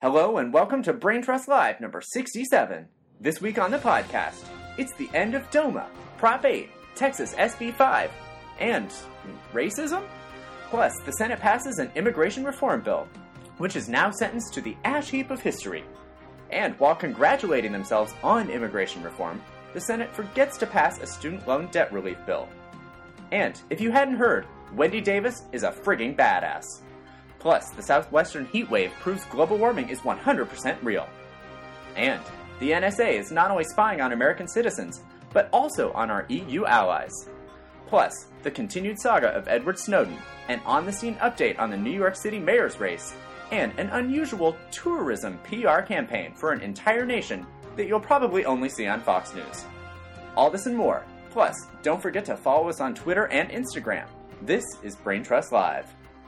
Hello and welcome to Brain Trust Live number 67. This week on the podcast, it's the end of DOMA, Prop 8, Texas SB 5, and racism? Plus, the Senate passes an immigration reform bill, which is now sentenced to the ash heap of history. And while congratulating themselves on immigration reform, the Senate forgets to pass a student loan debt relief bill. And, if you hadn't heard, Wendy Davis is a frigging badass. Plus, the southwestern heat wave proves global warming is 100% real. And the NSA is not only spying on American citizens, but also on our EU allies. Plus, the continued saga of Edward Snowden, an on-the-scene update on the New York City mayor's race, and an unusual tourism PR campaign for an entire nation that you'll probably only see on Fox News. All this and more. Plus, don't forget to follow us on Twitter and Instagram. This is Brain Trust Live.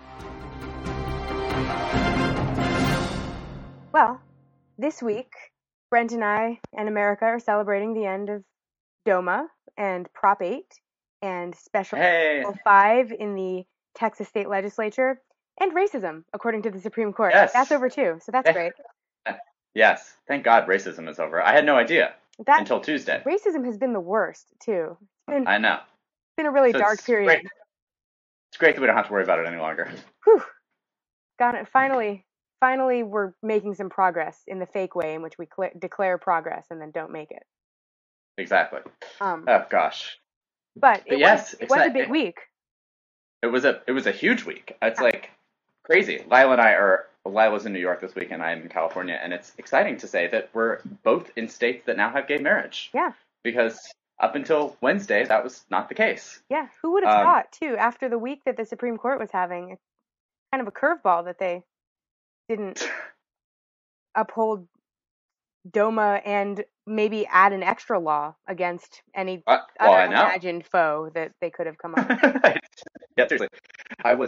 Well, this week, Brent and I and America are celebrating the end of DOMA and Prop 8 and Special 5 in the Texas State Legislature and racism, according to the Supreme Court. Yes. That's over too, so that's great. Yes. Thank God racism is over. I had no idea until Tuesday. Racism has been the worst, too. I know. It's been a really dark period. Great. It's great that we don't have to worry about it any longer. Whew. Got it. Finally, we're making some progress in the fake way in which we declare progress and then don't make it. Exactly. Oh gosh. But it was a big week. It was a huge week. It's like crazy. Lila's in New York this week and I'm in California, and it's exciting to say that we're both in states that now have gay marriage. Yeah. Because up until Wednesday, that was not the case. Yeah. Who would have thought, too, after the week that the Supreme Court was having, it's kind of a curveball that they didn't uphold DOMA and maybe add an extra law against any other imagined foe that they could have come up with. Yeah, seriously. I was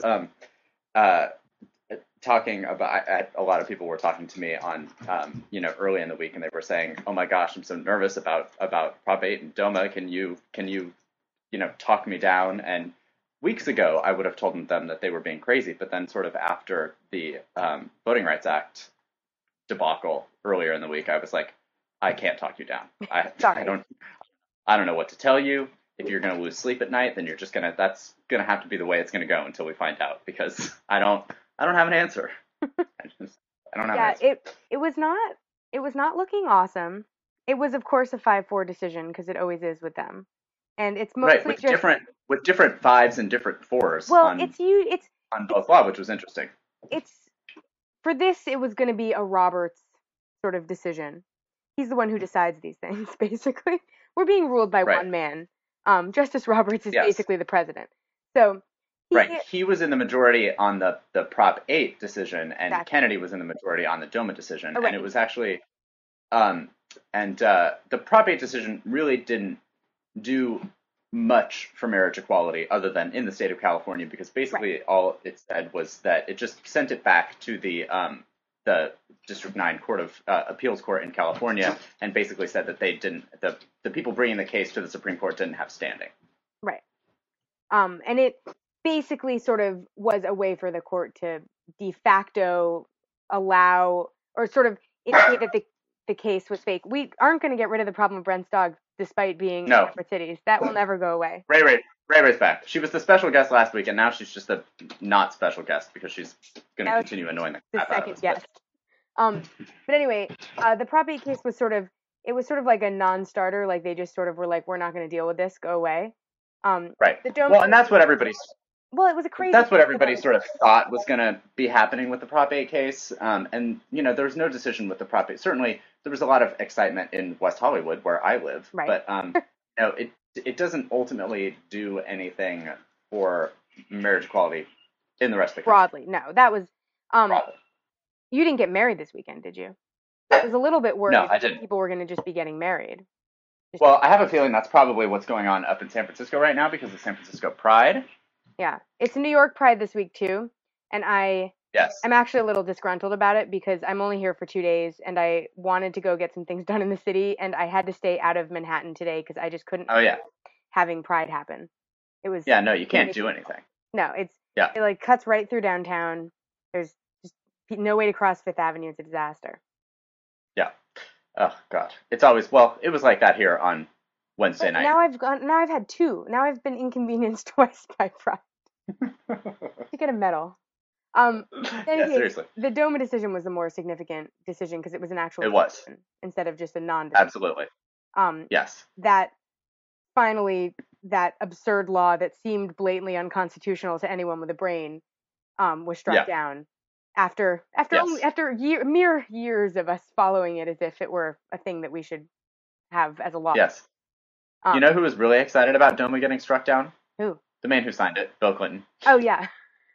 talking about, a lot of people were talking to me on, early in the week, and they were saying, oh my gosh, I'm so nervous about Prop 8 and DOMA. Can you talk me down? And weeks ago, I would have told them that they were being crazy, but then sort of after the Voting Rights Act debacle earlier in the week, I was like, I can't talk you down. I don't know what to tell you. If you're going to lose sleep at night, then that's going to have to be the way it's going to go until we find out, because I don't have an answer. I don't have an answer. It was not looking awesome. It was, of course, a 5-4 decision, because it always is with them. And it's mostly with different 5s and different 4s. Well, on both law, which was interesting. For this, it was going to be a Roberts sort of decision. He's the one who decides these things, basically. We're being ruled by one man. Justice Roberts is basically the president. So he was in the majority on the Prop 8 decision, and Kennedy was in the majority on the DOMA decision. And it was actually, the Prop 8 decision really didn't do much for marriage equality other than in the state of California, because basically all it said was that it just sent it back to the District 9 Court of Appeals Court in California, and basically said that they didn't, the people bringing the case to the Supreme Court didn't have standing. Right. And it basically sort of was a way for the court to de facto allow, or sort of indicate that the case was fake. We aren't going to get rid of the problem of Brent's dog, despite being in separate cities. That will never go away. Ray's back. She was the special guest last week, and now she's just a not special guest because she's going to continue annoying the crap out of us. Guest. But anyway, the Prop 8 case was sort of like a non-starter. Like, they just sort of were like, we're not going to deal with this. Go away. Right. And that's what everybody's. Well, it was a crazy. That's what everybody sort of thought was going to be happening with the Prop 8 case. And there was no decision with the Prop 8. Certainly, there was a lot of excitement in West Hollywood, where I live. Right. But it doesn't ultimately do anything for marriage equality in the rest of the country. Broadly, no. That was. Broadly. You didn't get married this weekend, did you? I was a little bit worried that people were going to just be getting married. Well, I have a feeling that's probably what's going on up in San Francisco right now because of San Francisco Pride. Yeah. It's New York Pride this week, too. And I'm actually a little disgruntled about it because I'm only here for 2 days, and I wanted to go get some things done in the city, and I had to stay out of Manhattan today because I just couldn't having Pride happen. It was you can't do anything. No, it like cuts right through downtown. There's just no way to cross Fifth Avenue. It's a disaster. Yeah. Oh God. It's always it was like that here on Wednesday night. Now I've had two. Now I've been inconvenienced twice by Fry to get a medal. Yeah, seriously. The DOMA decision was the more significant decision because it was an actual It was. decision instead of just a non-decision. Absolutely. Yes. That finally, that absurd law that seemed blatantly unconstitutional to anyone with a brain was struck down after mere years of us following it as if it were a thing that we should have as a law. Yes. You know who was really excited about DOMA getting struck down? Who? The man who signed it, Bill Clinton. Oh yeah.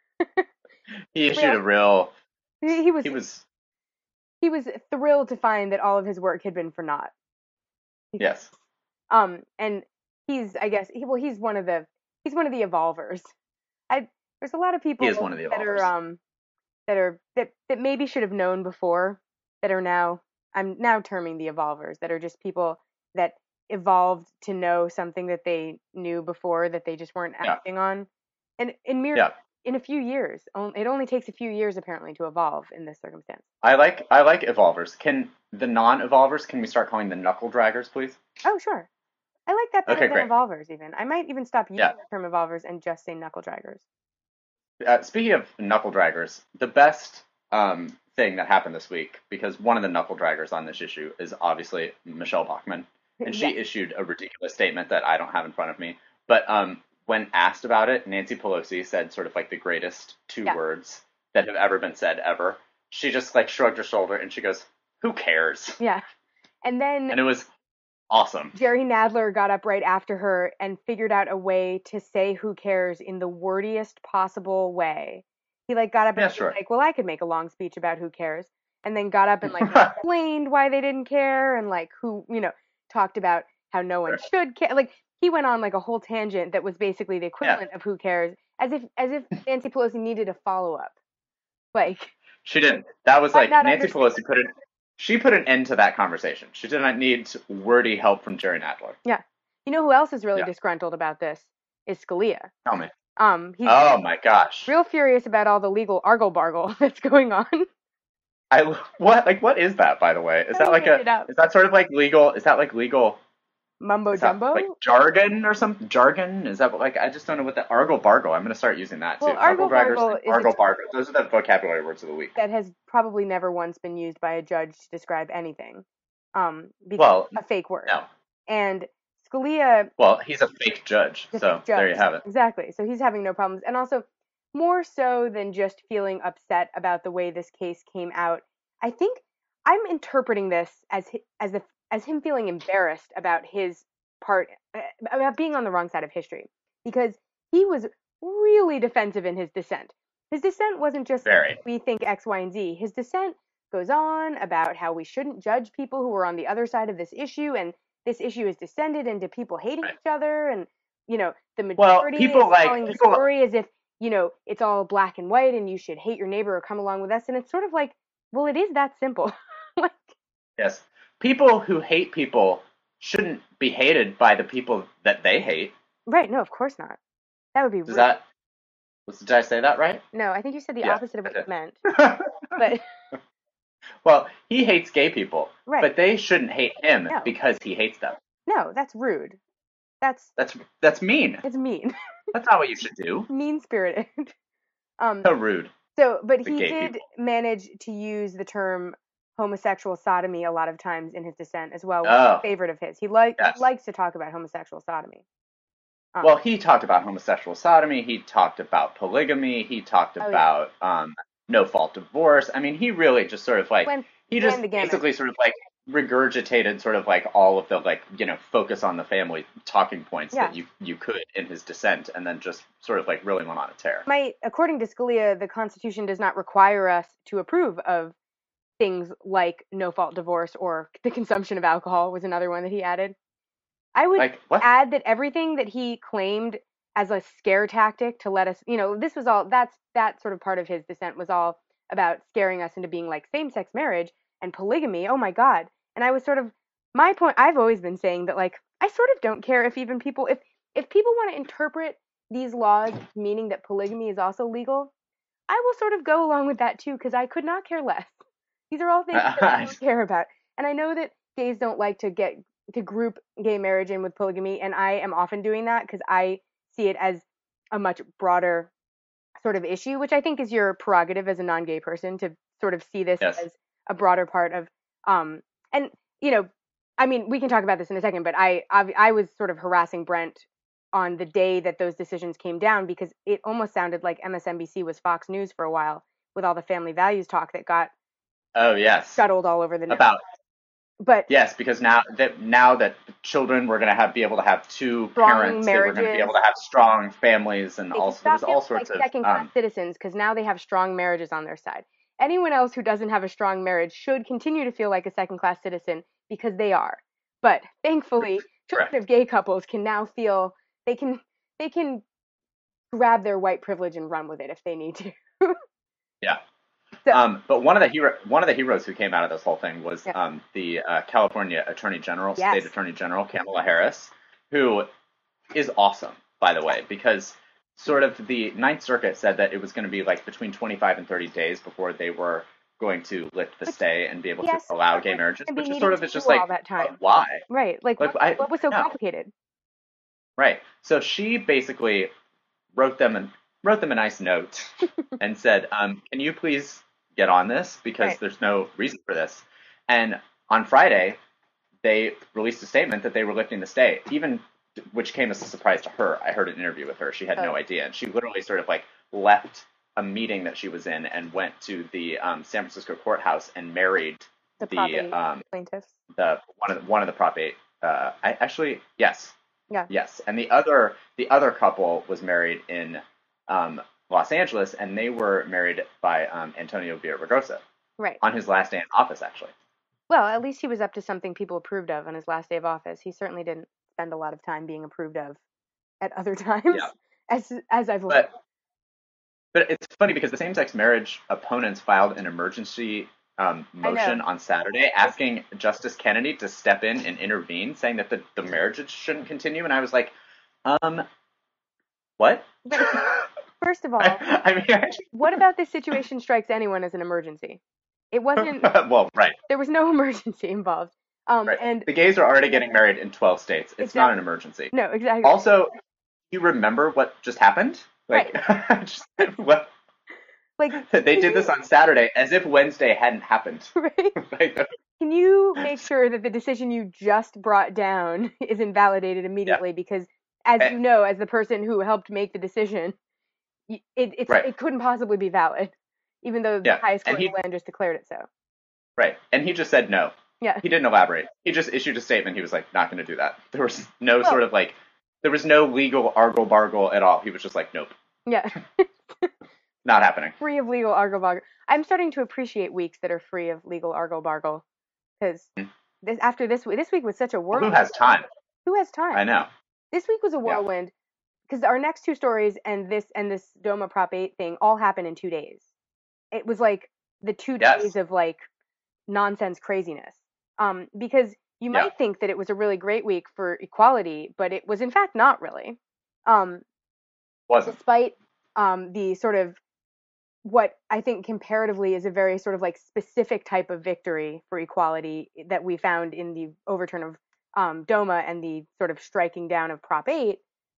He issued a real. He was thrilled to find that all of his work had been for naught. Yes. And he's one of the evolvers. There's a lot of people he is one of the evolvers. that maybe should have known before that are now, I'm now terming the evolvers, that are just people that evolved to know something that they knew before that they just weren't acting on. And in a few years, it only takes a few years apparently to evolve in this circumstance. I like evolvers. Can the non-evolvers, can we start calling them knuckle draggers, please? Oh, sure. I like that better than great. evolvers even. I might even stop using the term evolvers and just say knuckle draggers. Speaking of knuckle draggers, the best thing that happened this week, because one of the knuckle draggers on this issue is obviously Michelle Bachmann, and she issued a ridiculous statement that I don't have in front of me. But when asked about it, Nancy Pelosi said sort of like the greatest two words that have ever been said ever. She just like shrugged her shoulder and she goes, "Who cares?" Yeah. And it was awesome. Jerry Nadler got up right after her and figured out a way to say "who cares" in the wordiest possible way. He got up and was like, "Well, I could make a long speech about who cares," and then got up and explained why they didn't care and who, talked about how no one should care. He went on a whole tangent that was basically the equivalent of "who cares," as if Nancy Pelosi needed a follow up. She didn't. That was Nancy Pelosi put an end to that conversation. She did not need wordy help from Jerry Nadler. Yeah. You know who else is really disgruntled about this? Is Scalia. Tell me. He's oh my gosh. Real furious about all the legal argle-bargle that's going on. What is that, by the way? Is that sort of legal? Is that legal mumbo jumbo? Jargon or something? Jargon? Is that I just don't know what the argle-bargle. I'm going to start using that too. Well, argle-bargle those are the vocabulary words of the week. That has probably never once been used by a judge to describe anything. Because a fake word. No. And Scalia. Well, he's a fake judge, there you have it. Exactly. So he's having no problems. And also, more so than just feeling upset about the way this case came out, I think I'm interpreting this as him feeling embarrassed about his part, about being on the wrong side of history, because he was really defensive in his dissent. His dissent wasn't just we think X, Y, and Z. His dissent goes on about how we shouldn't judge people who are on the other side of this issue, and this issue has descended into people hating each other, and the majority is telling the story as if it's all black and white, and you should hate your neighbor or come along with us, and it's sort of well, it is that simple. Yes, people who hate people shouldn't be hated by the people that they hate. Right? No, of course not. That would be rude. Did I say that right? No, I think you said the opposite of what you meant. But well, he hates gay people, right? But they shouldn't hate him because he hates them. No, that's rude. That's mean. It's mean. That's not what you should do. Mean-spirited. So rude. But he did manage to use the term homosexual sodomy a lot of times in his dissent as well, which is a favorite of his. He likes to talk about homosexual sodomy. Well, he talked about homosexual sodomy. He talked about polygamy. He talked about no-fault divorce. I mean, he really just sort of basically sort of regurgitated sort of all of the focus on the family talking points that you could in his dissent, and then just sort of really went on a tear. According to Scalia, the Constitution does not require us to approve of things like no-fault divorce or the consumption of alcohol was another one that he added. I would add that everything that he claimed as a scare tactic to let us, this was all, that sort of part of his dissent was all about scaring us into being same-sex marriage and polygamy. Oh my God. And I was sort of, my point, I've always been saying that I sort of don't care if even people, if people want to interpret these laws meaning that polygamy is also legal, I will sort of go along with that too, because I could not care less. These are all things that I don't care about. And I know that gays don't like to group gay marriage in with polygamy, and I am often doing that because I see it as a much broader sort of issue, which I think is your prerogative as a non-gay person to sort of see this Yes. as a broader part of and I mean, we can talk about this in a second, but I was sort of harassing Brent on the day that those decisions came down because it almost sounded like MSNBC was Fox News for a while with all the family values talk that got scuttled all over the news. But yes, because now that children were going to be able to have two parents, they were going to be able to have strong families, and also there's all sorts of second-class citizens because now they have strong marriages on their side. Anyone else who doesn't have a strong marriage should continue to feel like a second-class citizen because they are. But thankfully, children of gay couples can now feel they can grab their white privilege and run with it if they need to. Yeah. So, but one of the heroes who came out of this whole thing was the California Attorney General, State Attorney General Kamala Harris, who is awesome, by the way, because sort of the Ninth Circuit said that it was going to be like between 25 and 30 days before they were going to lift the stay and be able to allow gay marriages, which is sort of it's just like that time. Why? Right. Like what was so complicated? Right. So she basically wrote them a nice note and said, can you please get on this because there's no reason for this. And on Friday, they released a statement that they were lifting the stay, which came as a surprise to her. I heard an interview with her. She had no idea. And she literally sort of like left a meeting that she was in and went to the San Francisco courthouse and married the plaintiffs. One of the Prop 8. Yes. Yeah. Yes. And the other couple was married in Los Angeles, and they were married by Antonio Villaraigosa. Right. On his last day in office, actually. Well, at least he was up to something people approved of on his last day of office. He certainly didn't spend a lot of time being approved of at other times, as I've learned. But it's funny because the same-sex marriage opponents filed an emergency motion on Saturday asking Justice Kennedy to step in and intervene, saying that the marriage shouldn't continue. And I was like, what? First of all, what about this situation strikes anyone as an emergency? It wasn't. Well, right. There was no emergency involved. And the gays are already getting married in 12 states. It's not an emergency. No, exactly. Also, you remember what just happened? Like, what? Like they did this on Saturday as if Wednesday hadn't happened. Right. Can you make sure that the decision you just brought down is invalidated immediately? Yeah. Because, as you know, as the person who helped make the decision, it couldn't possibly be valid, even though the highest court in the land just declared it so. Right. And he just said no. Yeah. He didn't elaborate. He just issued a statement. He was like, not going to do that. There was no sort of like, there was no legal argle-bargle at all. He was just like, nope. Yeah. Not happening. Free of legal argle-bargle. I'm starting to appreciate weeks that are free of legal argle-bargle. Because this week was such a whirlwind. Who has time? Who has time? I know. This week was a whirlwind. Because our next two stories and this DOMA Prop 8 thing all happened in 2 days. It was like the 2 days of like nonsense craziness. Because you might think that it was a really great week for equality, but it was in fact not really. Wasn't. Despite the sort of what I think comparatively is a very sort of like specific type of victory for equality that we found in the overturn of DOMA and the sort of striking down of Prop 8.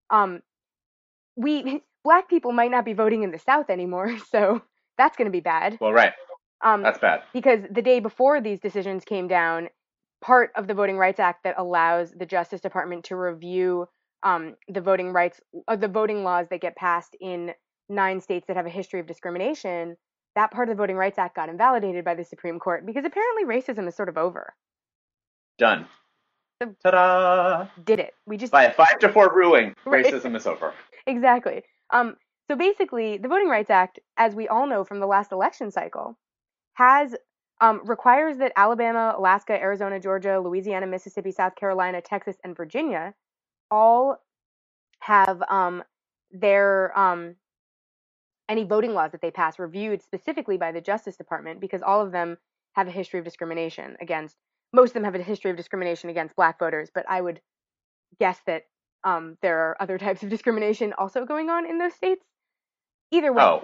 Black people might not be voting in the South anymore, so that's going to be bad. Well, right. That's bad. Because the day before these decisions came down, part of the Voting Rights Act that allows the Justice Department to review the voting laws that get passed in 9 states that have a history of discrimination, that part of the Voting Rights Act got invalidated by the Supreme Court because apparently racism is sort of over. Done. Ta-da! Did it. We just by a 5-4 ruling, racism is over. Exactly. So basically, the Voting Rights Act, as we all know from the last election cycle, has requires that Alabama, Alaska, Arizona, Georgia, Louisiana, Mississippi, South Carolina, Texas, and Virginia all have their any voting laws that they pass reviewed specifically by the Justice Department because all of them have a history of discrimination against. Most of them have a history of discrimination against black voters, but I would guess that there are other types of discrimination also going on in those states. Either way,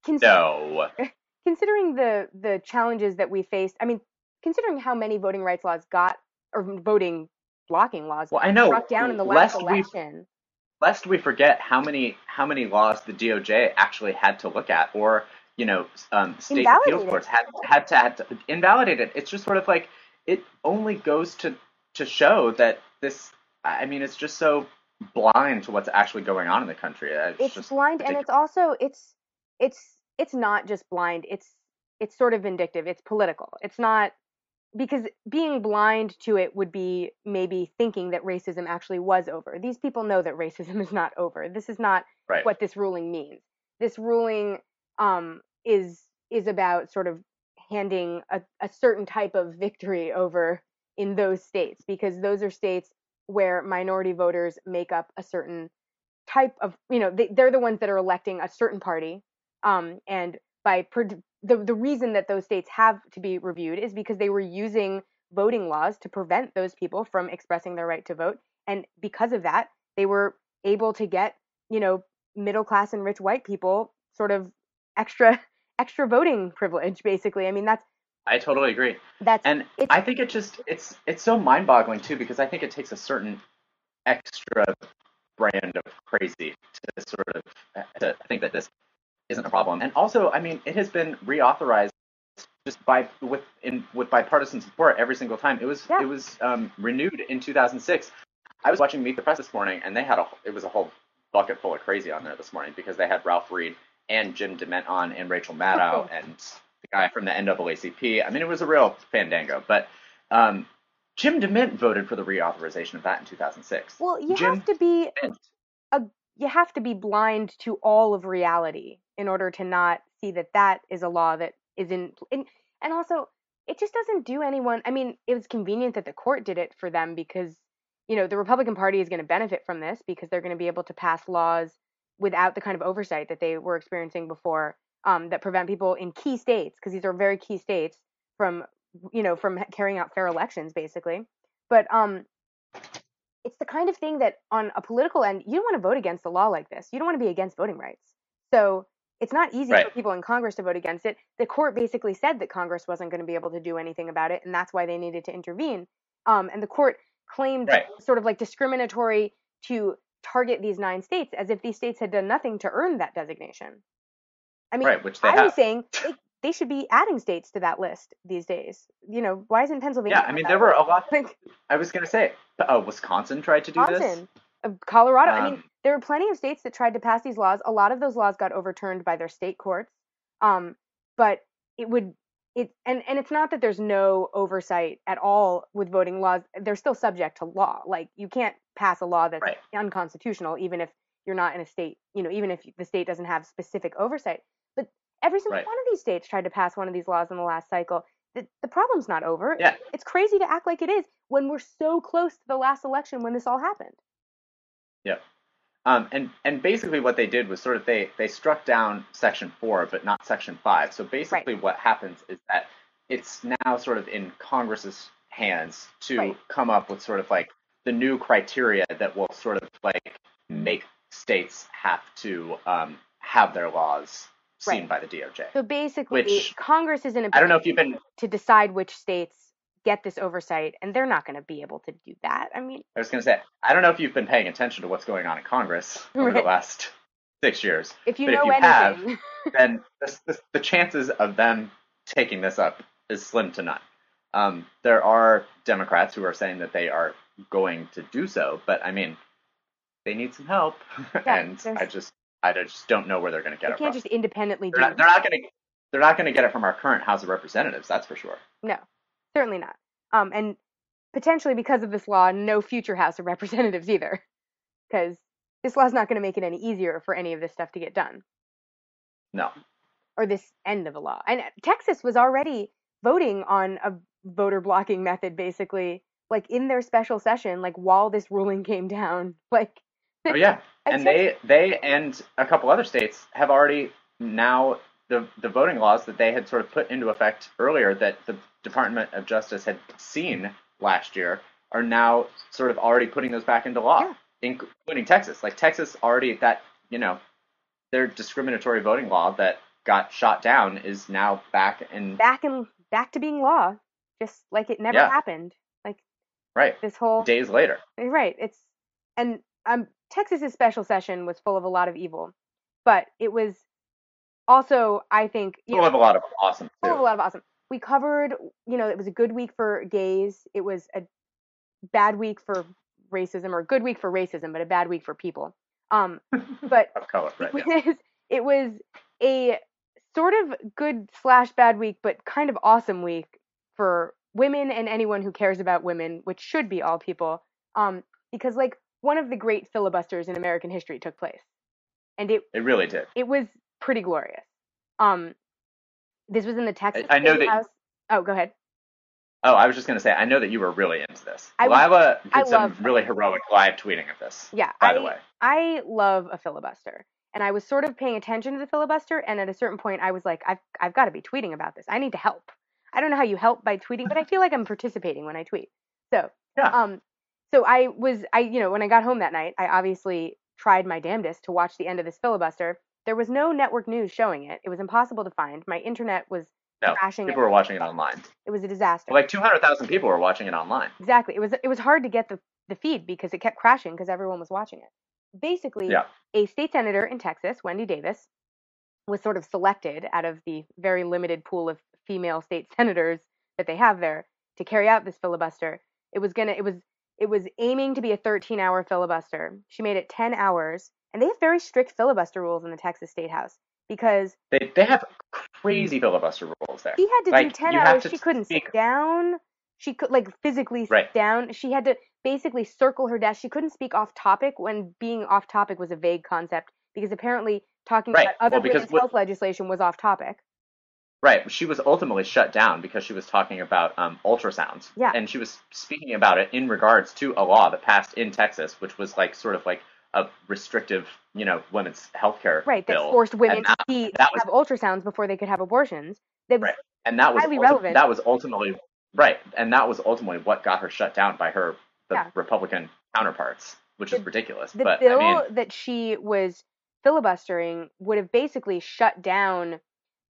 No. Considering the challenges that we faced, I mean, considering how many voting rights laws or voting blocking laws Well, I know. struck down in the last election. Lest we forget how many laws the DOJ actually had to look at, or state appeals courts had to invalidate it. It's just sort of like, it only goes to show that this. I mean, it's just so blind to what's actually going on in the country. It's just blind, ridiculous. and it's also it's not just blind. It's sort of vindictive. It's political. It's not, because being blind to it would be maybe thinking that racism actually was over. These people know that racism is not over. This is not Right. what this ruling means. This ruling is about sort of handing a certain type of victory over in those states, because those are states where minority voters make up a certain type of, they're the ones that are electing a certain party, and the reason that those states have to be reviewed is because they were using voting laws to prevent those people from expressing their right to vote, and because of that, they were able to get, middle class and rich white people sort of extra voting privilege, basically. I mean, I totally agree. And I think it's so mind-boggling too, because I think it takes a certain extra brand of crazy to sort of to think that this isn't a problem. And also, I mean, it has been reauthorized just with bipartisan support every single time. It was renewed in 2006. I was watching Meet the Press this morning, and it was a whole bucket full of crazy on there this morning, because they had Ralph Reed and Jim DeMint on, and Rachel Maddow, and the guy from the NAACP. I mean, it was a real fandango. But Jim DeMint voted for the reauthorization of that in 2006. Well, you have to be blind to all of reality in order to not see that is a law that is and also, it just doesn't do anyone. I mean, it was convenient that the court did it for them, because the Republican Party is going to benefit from this, because they're going to be able to pass laws without the kind of oversight that they were experiencing before, that prevent people in key states, because these are very key states, from carrying out fair elections, basically. But it's the kind of thing that on a political end, you don't want to vote against a law like this. You don't want to be against voting rights. So it's not easy for people in Congress to vote against it. The court basically said that Congress wasn't going to be able to do anything about it, and that's why they needed to intervene. And the court claimed sort of like discriminatory to target these 9 states, as if these states had done nothing to earn that designation. I mean, which they have. was saying they should be adding states to that list these days. Why isn't Pennsylvania? Yeah, I mean, there were a lot. I was going to say, Wisconsin tried to do this. Colorado. I mean, there were plenty of states that tried to pass these laws. A lot of those laws got overturned by their state courts. But it's not that there's no oversight at all with voting laws. They're still subject to law. Like, you can't pass a law that's unconstitutional, even if you're not in a state, even if the state doesn't have specific oversight. But every single one of these states tried to pass one of these laws in the last cycle. The problem's not over. Yeah. It's crazy to act like it is when we're so close to the last election when this all happened. Yeah. And basically what they did was sort of they struck down Section 4, but not Section 5. So basically what happens is that it's now sort of in Congress's hands to come up with sort of like the new criteria that will sort of like make states have to have their laws seen by the DOJ. So basically, Congress is in a position I don't know if you've been to decide which states get this oversight, and they're not going to be able to do that. I mean, I was going to say, I don't know if you've been paying attention to what's going on in Congress over the last 6 years. If you anything, have, then the chances of them taking this up is slim to none. There are Democrats who are saying that they are going to do so, but I mean, they need some help, and I just don't know where they're going to get it from. They can't just independently do it. They're not going to get it from our current House of Representatives, that's for sure. No. Certainly not. And potentially because of this law, no future House of Representatives either, because this law is not going to make it any easier for any of this stuff to get done. No. Or this end of a law. And Texas was already voting on a voter blocking method, basically, like in their special session, like while this ruling came down. Like. Oh yeah, and they and a couple other states have already now. The voting laws that they had sort of put into effect earlier that the Department of Justice had seen last year are now sort of already putting those back into law, including Texas. Like Texas already, their discriminatory voting law that got shot down is now back to being law, just like it never yeah, happened. Like right. this whole Days later. right. It's and Texas's special session was full of a lot of evil, but it was also, I think, Full of a lot of awesome full of a too. lot of awesome. We covered, it was a good week for gays. It was a bad week for racism, or a good week for racism, but a bad week for people. But Of color, right? it was a sort of good / bad week, but kind of awesome week for women and anyone who cares about women, which should be all people. Because like one of the great filibusters in American history took place, and It really did. it was pretty glorious. Um, this was in the Texas I know State that. House. Oh, go ahead. Oh, I was just going to say, I know that you were really into this. I Lila did some love really heroic live tweeting of this. Yeah, by the way. I love a filibuster, and I was sort of paying attention to the filibuster, and at a certain point, I was like, I've got to be tweeting about this. I need to help. I don't know how you help by tweeting, but I feel like I'm participating when I tweet. So, Yeah. so when I got home that night, I obviously tried my damnedest to watch the end of this filibuster. There was no network news showing it. It was impossible to find. My internet was No, crashing. people were watching it online. It was a disaster. Like 200,000 people were watching it online. Exactly. It was hard to get the feed because it kept crashing because everyone was watching it. Basically, Yeah. a state senator in Texas, Wendy Davis, was sort of selected out of the very limited pool of female state senators that they have there to carry out this filibuster. It was aiming to be a 13-hour filibuster. She made it 10 hours, and they have very strict filibuster rules in the Texas State House because They have crazy filibuster rules there. she had to do 10 you have hours. to She couldn't speak. sit down. She could physically sit Right. down. She had to basically circle her desk. She couldn't speak off topic when being off topic was a vague concept because apparently talking Right. about other Well, women's health legislation was off topic. Right. She was ultimately shut down because she was talking about ultrasounds. Yeah. And she was speaking about it in regards to a law that passed in Texas, which was sort of like a restrictive, women's healthcare Right. That bill. forced women And to that was have ultrasounds before they could have abortions. That was right. And that was highly relevant. That was ultimately right. And that was ultimately what got her shut down by the Republican counterparts, which is ridiculous. The but bill that she was filibustering would have basically shut down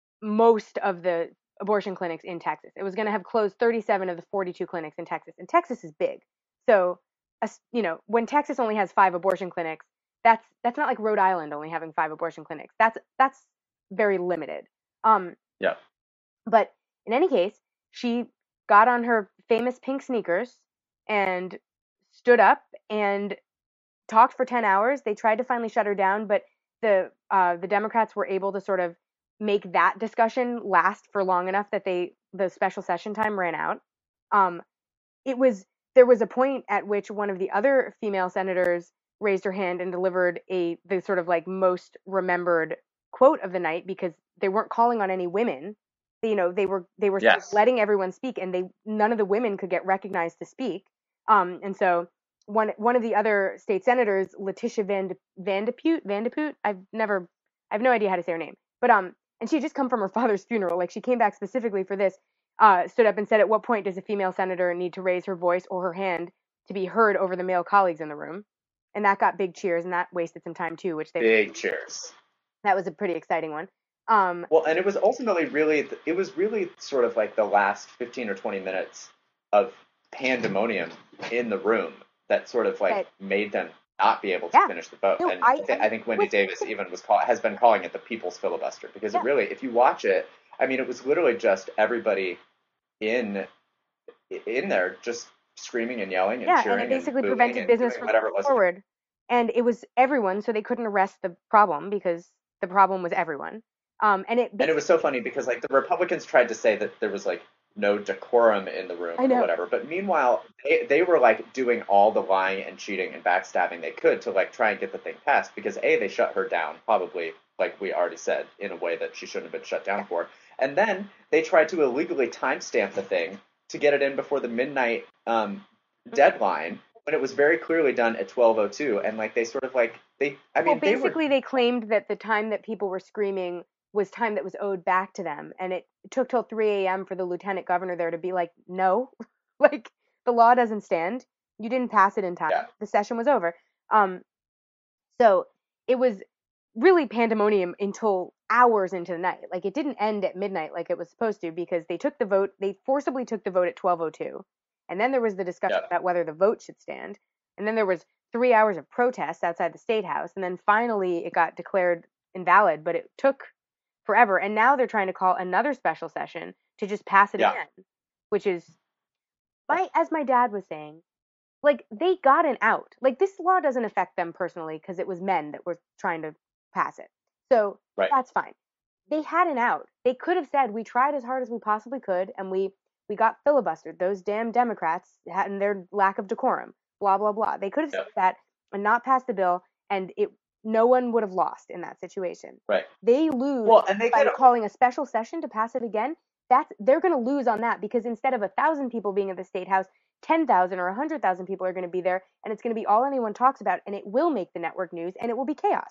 most of the abortion clinics in Texas. It was going to have closed 37 of the 42 clinics in Texas, and Texas is big. So, when Texas only has 5 abortion clinics, that's not like Rhode Island only having 5 abortion clinics. That's very limited. Yeah. But in any case, she got on her famous pink sneakers and stood up and talked for 10 hours. They tried to finally shut her down, but the Democrats were able to sort of make that discussion last for long enough that the special session time ran out. There was a point at which one of the other female senators raised her hand and delivered the sort of most remembered quote of the night because they weren't calling on any women. They were Yes. sort of letting everyone speak, and none of the women could get recognized to speak. And so one of the other state senators, Letitia Vandeput, I have no idea how to say her name, but and she had just come from her father's funeral. She came back specifically for this, stood up and said, at what point does a female senator need to raise her voice or her hand to be heard over the male colleagues in the room? And that got big cheers, and that wasted some time too, big cheers. That was a pretty exciting one. Well, and it was ultimately really sort of like the last 15 or 20 minutes of pandemonium in the room that sort of made them not be able to finish the vote. No, and I think Wendy Davis even has been calling it the people's filibuster because it really, if you watch it, I mean, it was literally just everybody in there just screaming and yelling and cheering and it basically and prevented business from moving forward. And it was everyone, so they couldn't arrest the problem because the problem was everyone. And it was so funny because the Republicans tried to say that there was no decorum in the room or whatever, but meanwhile they were doing all the lying and cheating and backstabbing they could to try and get the thing passed because they shut her down probably we already said in a way that she shouldn't have been shut down for, and then they tried to illegally timestamp the thing to get it in before the midnight deadline when it was very clearly done at 12:02, and they sort of they claimed that the time that people were screaming was time that was owed back to them, and it took till 3 a.m. for the lieutenant governor there to be no, the law doesn't stand. You didn't pass it in time. Yeah. The session was over. So it was really pandemonium until hours into the night. Like, it didn't end at midnight like it was supposed to, because they forcibly took the vote at 12:02. And then there was the discussion about whether the vote should stand. And then there was 3 hours of protests outside the State House. And then finally it got declared invalid, but it took forever. And now they're trying to call another special session to just pass it again, which is, as my dad was saying, like, they got an out. Like, this law doesn't affect them personally because it was men that were trying to pass it. So that's fine. They had an out. They could have said, we tried as hard as we possibly could, and we got filibustered. Those damn Democrats and their lack of decorum, blah, blah, blah. They could have said that and not passed the bill, and no one would have lost in that situation. Right. They lose by calling a special session to pass it again. They're going to lose on that, because instead of 1,000 people being at the State House, 10,000 or 100,000 people are going to be there, and it's going to be all anyone talks about, and it will make the network news, and it will be chaos.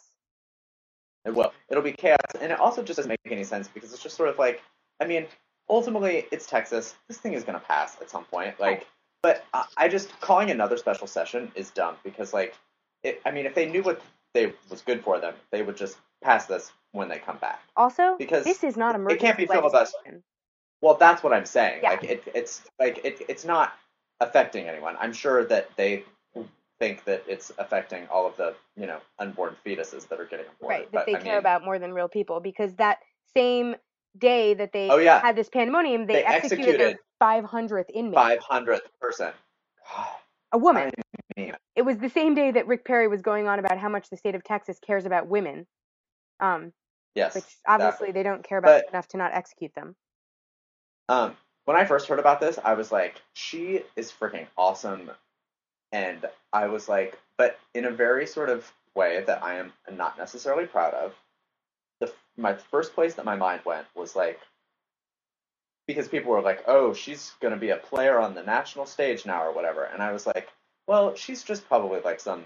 It will. It'll be chaos, and it also just doesn't make any sense, because it's just sort of like, I mean, ultimately, it's Texas. This thing is going to pass at some point. Like, but I just, calling another special session is dumb, because, like, if they knew what was good for them, they would just pass this when they come back. Also, because this is not emergency. It can't be filibustered. Well, that's what I'm saying. Yeah. Like, it's not affecting anyone. I'm sure that they think that it's affecting all of the, unborn fetuses that are getting aborted. Right, that they care about more than real people, because that same day that they had this pandemonium, they executed their 500th inmate. 500th person. A woman. It was the same day that Rick Perry was going on about how much the state of Texas cares about women. Yes. Which obviously they don't care about enough to not execute them. When I first heard about this, I was like, she is freaking awesome. And I was like, but in a very sort of way that I am not necessarily proud of, my first place that my mind went was like, because people were like, oh, she's going to be a player on the national stage now or whatever. And I was like, well, she's just probably like some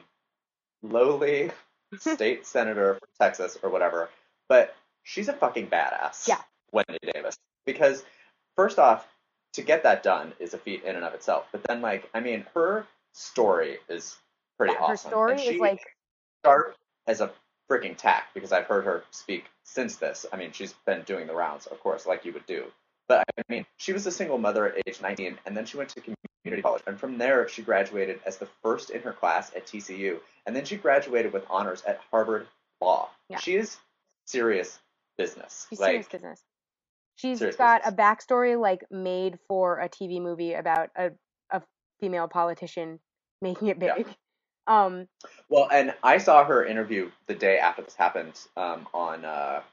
lowly state senator from Texas or whatever. But she's a fucking badass. Yeah. Wendy Davis. Because first off, to get that done is a feat in and of itself. But then, like, I mean, her story is pretty awesome. Her story is like sharp as a freaking tack, because I've heard her speak since this. I mean, she's been doing the rounds, of course, like you would do. But I mean, she was a single mother at age 19, and then she went to community college. And from there, she graduated as the first in her class at TCU. And then she graduated with honors at Harvard Law. Yeah. She is serious business. She's serious business. She's got a backstory like made for a TV movie about a female politician making it big. Yeah. Well, and I saw her interview the day after this happened on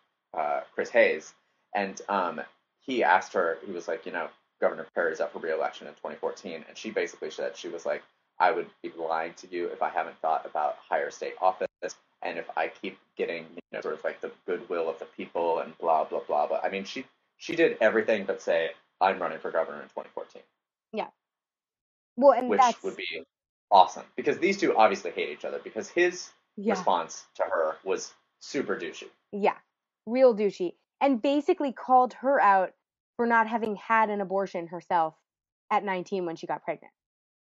Chris Hayes, and he asked her, he was like, Governor Perry's up for re-election in 2014, and she basically said, she was like, I would be lying to you if I haven't thought about higher state office, and if I keep getting, sort of like the goodwill of the people and blah, blah, blah, blah. I mean, she did everything but say, I'm running for governor in 2014. Yeah. Well, and which would be awesome, because these two obviously hate each other, because his response to her was super douchey. Yeah, real douchey. And basically called her out for not having had an abortion herself at 19 when she got pregnant.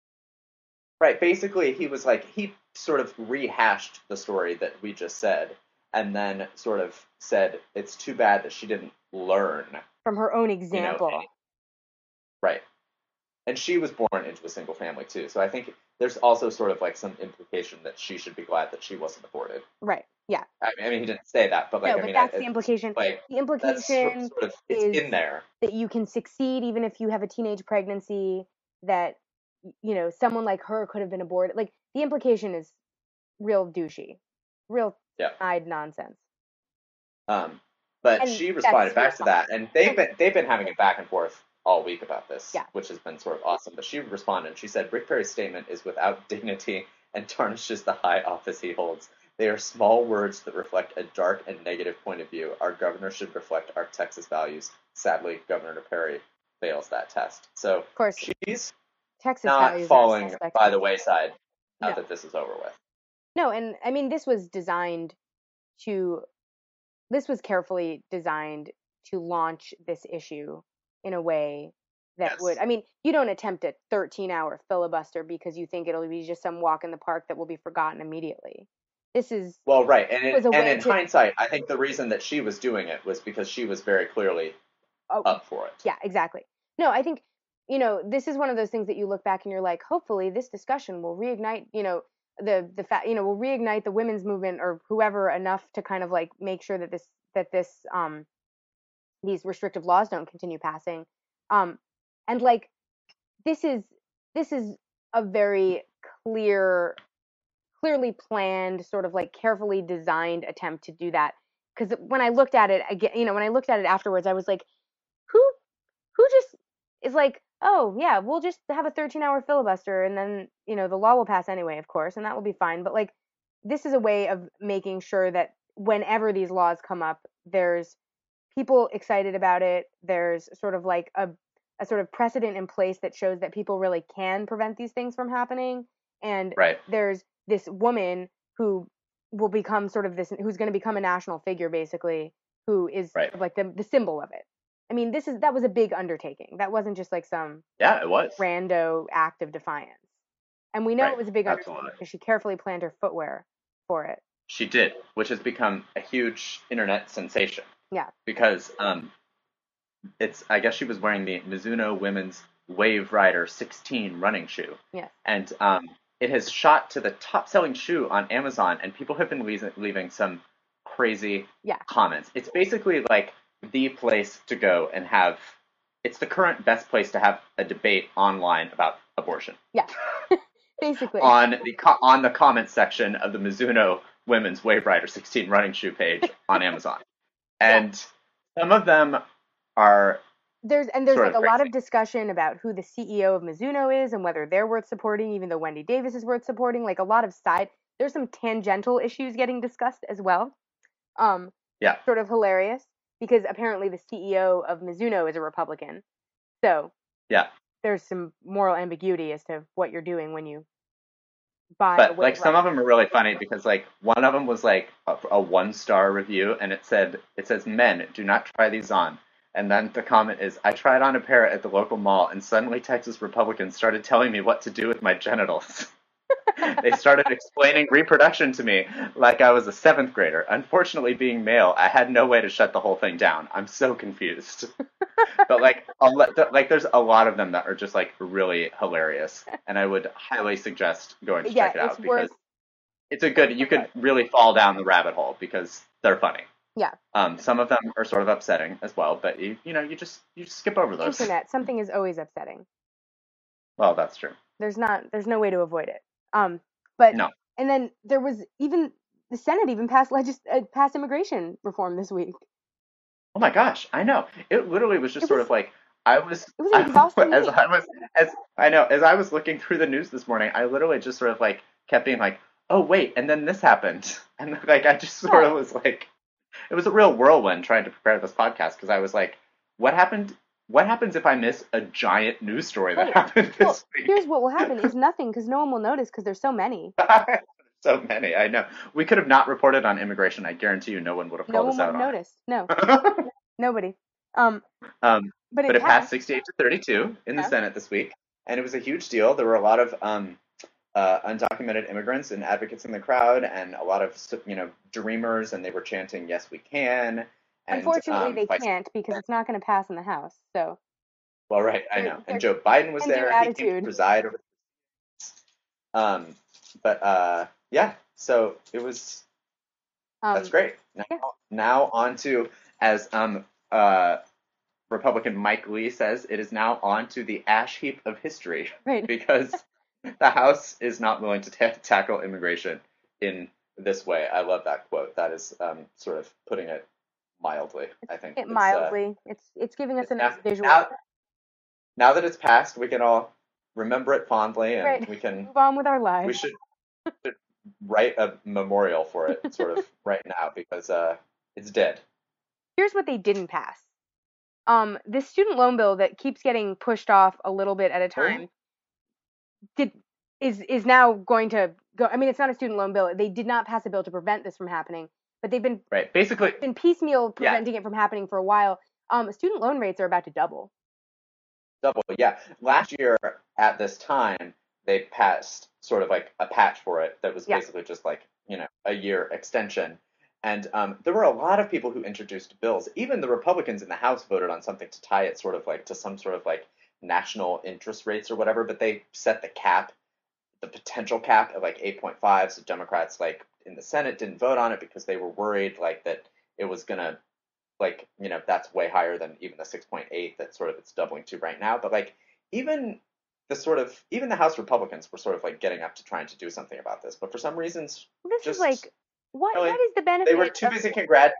Right, basically he was like, he sort of rehashed the story that we just said, and then sort of said it's too bad that she didn't learn. From her own example. Right. And she was born into a single family too, so I think there's also sort of like some implication that she should be glad that she wasn't aborted. Right. Yeah. I mean, he didn't say that, but like, no, but that's the implication. Like, the implication sort of, it's in there that you can succeed even if you have a teenage pregnancy. That someone like her could have been aborted. Like, the implication is real douchey, real snide nonsense. But and she responded back to that, and they've been having a back and forth all week about this, which has been sort of awesome. But she responded, and she said, Rick Perry's statement is without dignity and tarnishes the high office he holds. They are small words that reflect a dark and negative point of view. Our governor should reflect our Texas values. Sadly, Governor Perry fails that test. So of course, she's Texas not falling by the wayside now that this is over with. No, and I mean, this was carefully designed to launch this issue in a way that would, I mean, you don't attempt a 13-hour filibuster because you think it'll be just some walk in the park that will be forgotten immediately. This is Well, right, was a and way in to. hindsight, I think the reason that she was doing it was because she was very clearly Oh, up for it. yeah, exactly. No, I think, this is one of those things that you look back and you're like, hopefully this discussion will reignite, the fact, will reignite the women's movement or whoever enough to kind of like make sure that this these restrictive laws don't continue passing. And like this is a very clearly planned, sort of like carefully designed attempt to do that. Because when I looked at it again, when I looked at it afterwards, I was like, who just is like, oh yeah, we'll just have a 13-hour filibuster and then the law will pass anyway, of course, and that will be fine. But like, this is a way of making sure that whenever these laws come up, there's people excited about it. There's sort of like a sort of precedent in place that shows that people really can prevent these things from happening. And Right. there's this woman who will become sort of this, who's going to become a national figure, basically, who is Right. sort of like the symbol of it. I mean, that was a big undertaking. That wasn't just like some Yeah, it was. rando act of defiance. And we know Right. it was a big undertaking Absolutely. because she carefully planned her footwear for it. She did, which has become a huge internet sensation. Yeah. Because I guess she was wearing the Mizuno Women's Wave Rider 16 running shoe. Yeah. And it has shot to the top-selling shoe on Amazon, and people have been leaving some crazy comments. It's basically like the place to go and have. It's the current best place to have a debate online about abortion. Yeah, basically. on the comment section of the Mizuno Women's Wave Rider 16 running shoe page on Amazon, and some of them are. There's like a lot of discussion about who the CEO of Mizuno is and whether they're worth supporting, even though Wendy Davis is worth supporting. Like a lot of there's some tangential issues getting discussed as well. Sort of hilarious because apparently the CEO of Mizuno is a Republican. So there's some moral ambiguity as to what you're doing when you buy. But like some of them are really funny because like one of them was like a 1-star review and it says men do not try these on. And then the comment is, I tried on a pair at the local mall, and suddenly Texas Republicans started telling me what to do with my genitals. They started explaining reproduction to me like I was a 7th grader. Unfortunately, being male, I had no way to shut the whole thing down. I'm so confused. But like there's a lot of them that are just like really hilarious, and I would highly suggest going to check it out because it's a good. You could really fall down the rabbit hole because they're funny. Yeah. Some of them are sort of upsetting as well, but you just skip over those. Internet, something is always upsetting. Well, that's true. There's no way to avoid it. But no. And then there was even the Senate even passed immigration reform this week. Oh my gosh, I know. It literally was just sort of like It was an exhausting as I was looking through the news this morning, I literally just sort of like kept being like, oh wait, and then this happened, and like I just sort of was like. It was a real whirlwind trying to prepare this podcast because I was like, what happened? What happens if I miss a giant news story that happened this week? Here's what will happen is nothing because no one will notice because there's so many. So many, I know. We could have not reported on immigration. I guarantee you no one would have called us out on it. No one would have noticed. No. Nobody. But it passed 68-32 in the Senate this week, and it was a huge deal. There were a lot of undocumented immigrants and advocates in the crowd, and a lot of dreamers, and they were chanting "Yes, we can." And, unfortunately, they can't because it's not going to pass in the House. So. Well, right, I know. And Joe Biden was there. He came to preside over. Yeah. So it was. That's great. Now on to, as Republican Mike Lee says, it is now on to the ash heap of history. Right. Because the House is not willing to tackle immigration in this way. I love that quote. That is sort of putting it mildly, I think. It's giving us a nice visual. Now that it's passed, we can all remember it fondly, and we can move on with our lives. We should write a memorial for it sort of right now because it's dead. Here's what they didn't pass. This student loan bill that keeps getting pushed off a little bit at a time is now going to go. I mean, it's not a student loan bill. They did not pass a bill to prevent this from happening, but they've been been piecemeal preventing it from happening for a while. Student loan rates are about to double. Yeah. Last year at this time, they passed sort of like a patch for it that was basically just like a year extension. And there were a lot of people who introduced bills. Even the Republicans in the House voted on something to tie it sort of like to some sort of like national interest rates or whatever, but they set the potential cap at like 8.5. So Democrats like in the Senate didn't vote on it because they were worried like that it was gonna like, that's way higher than even the 6.8 that sort of it's doubling to right now. But like even even the House Republicans were sort of like getting up to trying to do something about this. But for some reasons, This is just like really, what is the they were benefit too of busy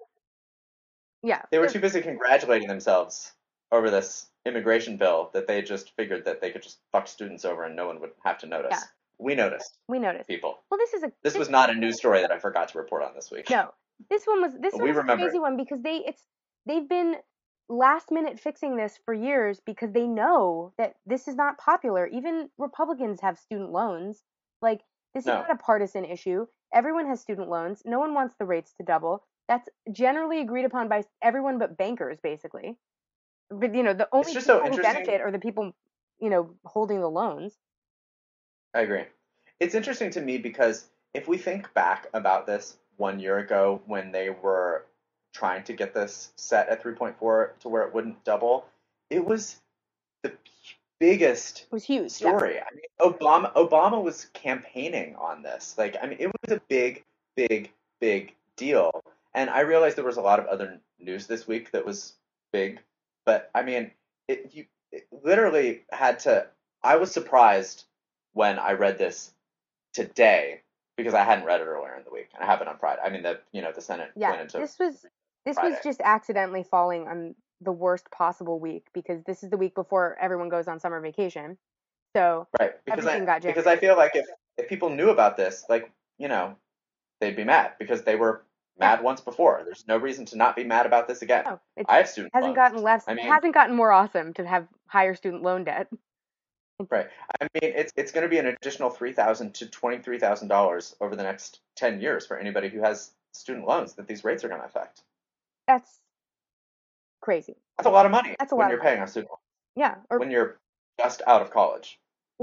yeah. they were too busy congratulating themselves over this immigration bill that they just figured that they could just fuck students over and no one would have to notice. Yeah. We noticed, We noticed. people. Well, This was not a news story that I forgot to report on this week. No. This one was We a remember crazy it. one because they've been last minute fixing this for years because they know that this is not popular. Even Republicans have student loans. Like this is No. not a partisan issue. Everyone has student loans. No one wants the rates to double. That's generally agreed upon by everyone but bankers, basically. But the only just people so who interesting. benefit are the people, holding the loans. I agree. It's interesting to me because if we think back about this 1 year ago when they were trying to get this set at 3.4 to where it wouldn't double, it was the biggest It was huge. story. Yeah. I mean, Obama was campaigning on this. Like, I mean, it was a big, big, big deal. And I realized there was a lot of other news this week that was big, but I mean, it literally had to. I was surprised when I read this today because I hadn't read it earlier in the week, and I have it on Friday. I mean, the Senate Yeah, went into this was Friday. just accidentally falling on the worst possible week because this is the week before everyone goes on summer vacation. So Right, because everything got jammed. I feel like if people knew about this, like they'd be mad because they were mad once before. There's no reason to not be mad about this again. No, I have student hasn't loans. gotten less. I mean, it hasn't gotten more awesome to have higher student loan debt. right. I mean, it's going to be an additional $3,000 to $23,000 over the next 10 years for anybody who has student loans that these rates are going to affect. That's crazy. That's a lot of money. That's a when lot you're of money. paying on student loans. Yeah, when you're just out of college.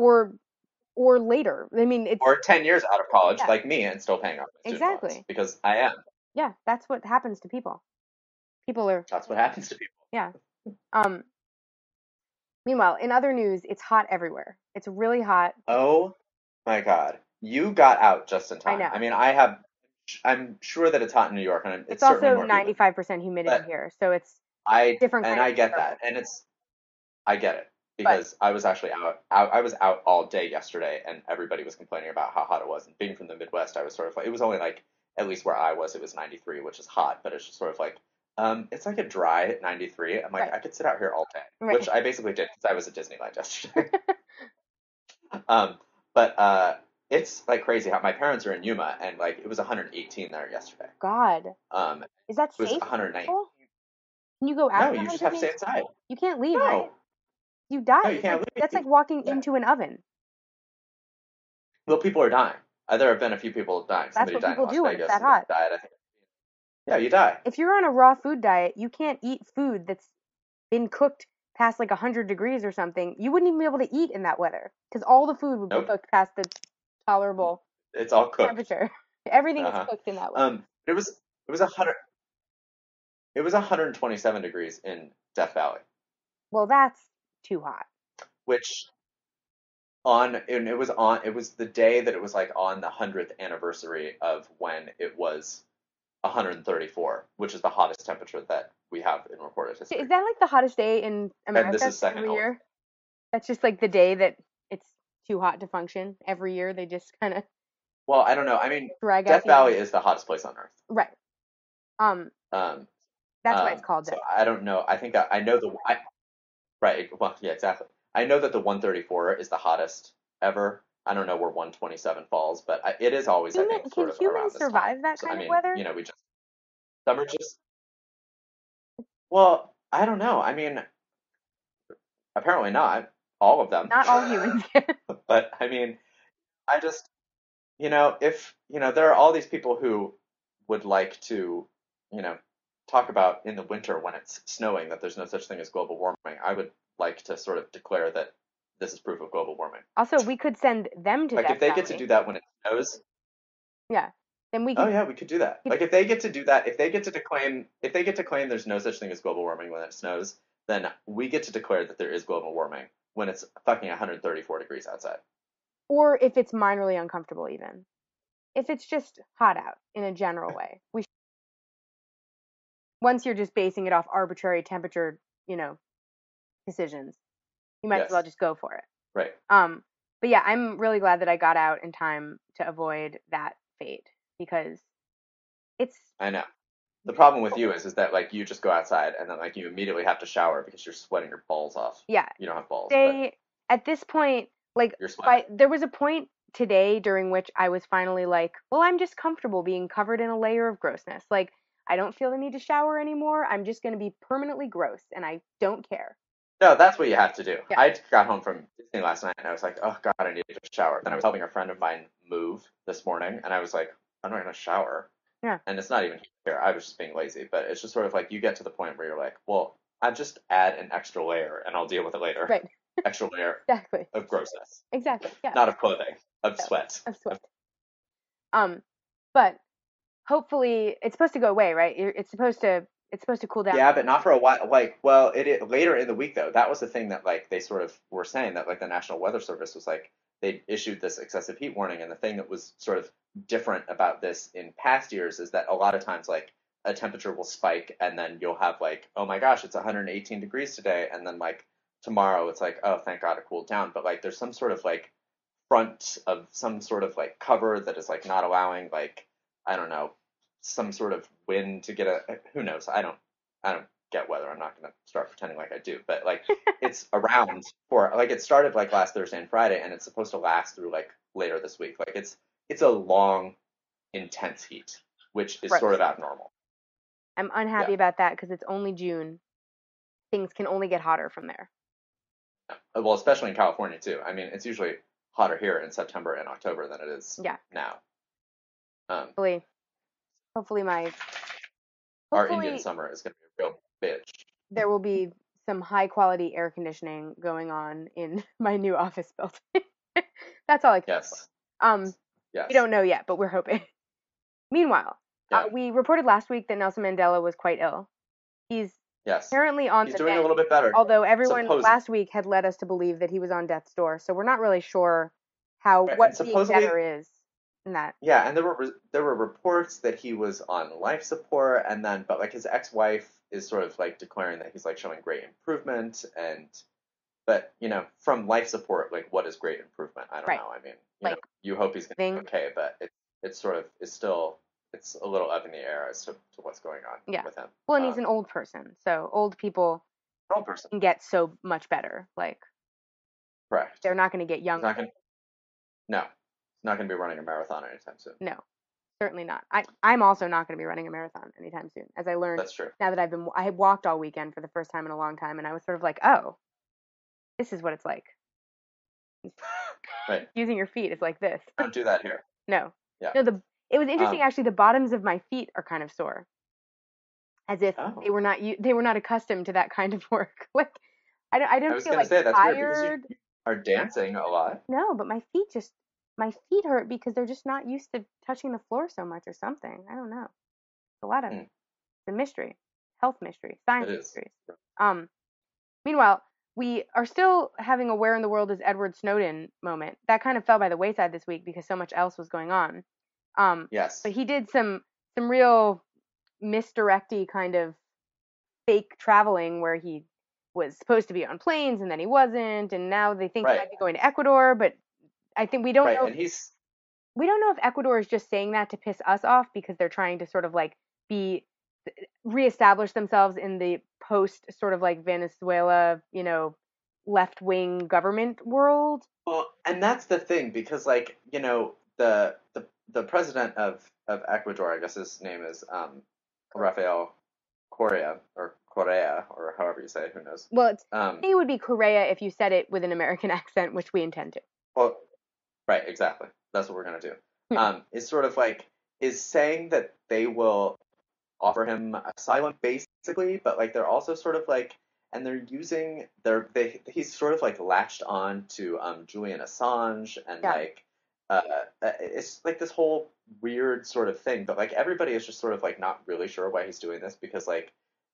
Or later. I mean, it's or 10 years out of college, like me, and still paying off my student loans because I am. Yeah, that's what happens to people. That's what happens to people. Yeah. Meanwhile, in other news, it's hot everywhere. It's really hot. Oh my God. You got out just in time. I know. I mean, I'm sure that it's hot in New York, and it's also 95% humidity here, so it's different. And I get that, and I get it because I was actually out. I was out all day yesterday, and everybody was complaining about how hot it was. And being from the Midwest, I was sort of like, it was only like, at least where I was, it was 93, which is hot, but it's just sort of like, it's like a dry 93. I'm like, I could sit out here all day, which I basically did because I was at Disneyland yesterday. But it's like crazy how my parents are in Yuma, and like it was 118 there yesterday. God. Is that safe? It was 119. Can you go out? No, you just have to stay inside. You can't leave, no. right? You die. No, you can't leave. That's like walking into an oven. Well, people are dying. There have been a few people dying. That's Somebody what died people in Las do when Vegas. it's that hot. Died, I think. Yeah, you die. If you're on a raw food diet, you can't eat food that's been cooked past like 100 degrees or something. You wouldn't even be able to eat in that weather because all the food would be cooked past the tolerable it's all cooked temperature. Everything is cooked in that way. It was 100. It was 127 degrees in Death Valley. Well, that's too hot. Which it was the day that it was like on the 100th anniversary of when it was 134, which is the hottest temperature that we have in recorded history. Is that like the hottest day in America and this is every year? That's just like the day that it's too hot to function. Every year they just kind of. Well, I don't know. I mean, Death Valley is the hottest place on Earth. Right. That's why it's called Death. So I don't know. I think I know right. Well, yeah, exactly. I know that the 134 is the hottest ever. I don't know where 127 falls, but it is always, I think, sort of around this time. Can humans survive that kind of weather? Some are just. Well, I don't know. I mean, apparently not all of them. Not all humans. But I mean, I just, if there are all these people who would like to, talk about in the winter when it's snowing that there's no such thing as global warming. I would like to sort of declare that this is proof of global warming. Also, we could send them to Death Valley. If they get to do that when it snows. Yeah. then we Oh could. yeah, we could do that. Like if they get to do that, if they get to claim there's no such thing as global warming when it snows, then we get to declare that there is global warming when it's fucking 134 degrees outside. Or if it's minorly uncomfortable, even if it's just hot out in a general way, once you're just basing it off arbitrary temperature, decisions, you might as well Yes. just go for it. Right. But yeah, I'm really glad that I got out in time to avoid that fate because it's I know. The problem with you is that like you just go outside and then like you immediately have to shower because you're sweating your balls off. yeah. You don't have balls, but At this point, like you're sweating. there was a point today during which I was finally like, well, I'm just comfortable being covered in a layer of grossness. Like I don't feel the need to shower anymore. I'm just going to be permanently gross and I don't care. No, that's what you have to do. Yeah. I got home from Disney last night and I was like, oh god, I need to shower. Then I was helping a friend of mine move this morning and I was like, I'm not gonna shower. Yeah. And it's not even here. I was just being lazy, but it's just sort of like you get to the point where you're like, well, I'll just add an extra layer and I'll deal with it later. Right. Extra layer Exactly. of grossness. Exactly. Yeah. Not of clothing, of No, sweat. Of sweat. But hopefully it's supposed to go away, right? It's supposed to cool down. Yeah, but not for a while. Like, well, later in the week though. That was the thing that like they sort of were saying that like the National Weather Service was like they issued this excessive heat warning, and the thing that was sort of different about this in past years is that a lot of times like a temperature will spike, and then you'll have like, oh my gosh, it's 118 degrees today, and then like tomorrow it's like, oh thank God it cooled down. But like there's some sort of like front of some sort of like cover that is like not allowing like I don't know some sort of wind to get who knows I don't get weather. I'm not going to start pretending like I do, but like it's around for like it started like last Thursday and Friday, and it's supposed to last through like later this week. Like it's a long, intense heat, which is sort of abnormal. I'm unhappy about that because it's only June. Things can only get hotter from there. Well, especially in California too. I mean, it's usually hotter here in September and October than it is now. Hopefully our Indian summer is going to be a real bitch. There will be some high quality air conditioning going on in my new office building. That's all I can say. Yes. We don't know yet, but we're hoping. Meanwhile, we reported last week that Nelson Mandela was quite ill. He's apparently on He's doing a little bit better. Although everyone last week had led us to believe that he was on death's door, so we're not really sure what being better is in that. Yeah, and there were reports that he was on life support, but like his ex-wife is sort of like declaring that he's like showing great improvement, but from life support, like what is great improvement? I don't know. I mean, you hope he's gonna be okay, but it's sort of it's a little up in the air as to what's going on with him. Well, and he's an old person, so old people can get so much better. Like, correct. They're not going to get younger. No, he's not going to be running a marathon anytime soon. No, certainly not. I'm also not going to be running a marathon anytime soon, as I learned. That's true. Now that I had walked all weekend for the first time in a long time, and I was sort of like, oh, this is what it's like. Right. Using your feet is like this. Don't do that here. No. Yeah. No, it was interesting actually. The bottoms of my feet are kind of sore, as if they were not accustomed to that kind of work. Like I don't feel like that's tired. weird because you are dancing a lot. No, but my feet hurt because they're just not used to touching the floor so much or something. I don't know. It's a lot of the mystery, health mystery, science mysteries. Meanwhile, we are still having a "Where in the world is Edward Snowden" moment. That kind of fell by the wayside this week because so much else was going on. Yes. But he did some real misdirecty kind of fake traveling where he was supposed to be on planes and then he wasn't, and now they think he might be going to Ecuador, but I think we don't know. And we don't know if Ecuador is just saying that to piss us off because they're trying to sort of like reestablish themselves in the post sort of like Venezuela, left wing government world. Well, and that's the thing because like the president of Ecuador, I guess his name is Rafael Correa or however you say it, who knows. Well, it would be Correa if you said it with an American accent, which we intend to. Well, right, exactly. That's what we're gonna do. Is sort of like is saying that they will offer him asylum basically, but like they're also sort of like, and they're using he's sort of like latched on to Julian Assange and like it's like this whole weird sort of thing, but like everybody is just sort of like not really sure why he's doing this because like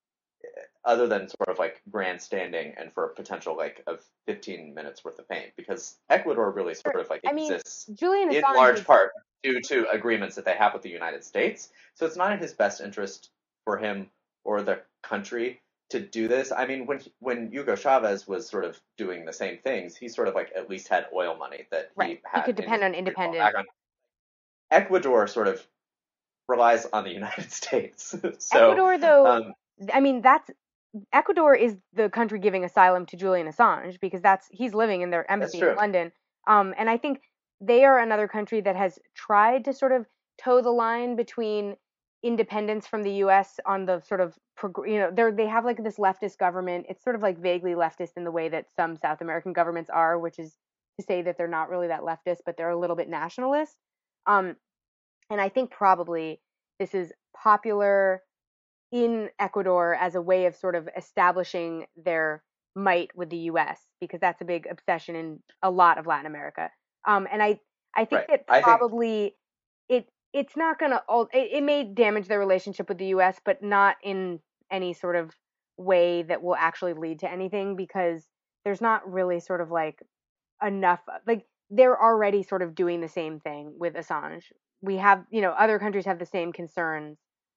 other than sort of like grandstanding and for a potential like of 15 minutes worth of fame because Ecuador really sort of like I mean, exists Julian in Assange large is, part due to agreements that they have with the United States. So it's not in his best interest for him or the country to do this. I mean, when Hugo Chavez was sort of doing the same things, he sort of like at least had oil money that right. he He had could in his depend on country to fall independent. back on. Ecuador sort of relies on the United States. So, Ecuador, though, um, I mean, Ecuador is the country giving asylum to Julian Assange because he's living in their that's embassy in true. London. And I think they are another country that has tried to sort of toe the line between independence from the U.S. on the sort of they have like this leftist government. It's sort of like vaguely leftist in the way that some South American governments are, which is to say that they're not really that leftist, but they're a little bit nationalist. Um, and I think probably this is popular in Ecuador as a way of sort of establishing their might with the U.S. because that's a big obsession in a lot of Latin America. And I think Right. that I think probably it's not gonna it may damage their relationship with the U.S. but not in any sort of way that will actually lead to anything because there's not really sort of like enough like they're already sort of doing the same thing with Assange. We have, other countries have the same concerns.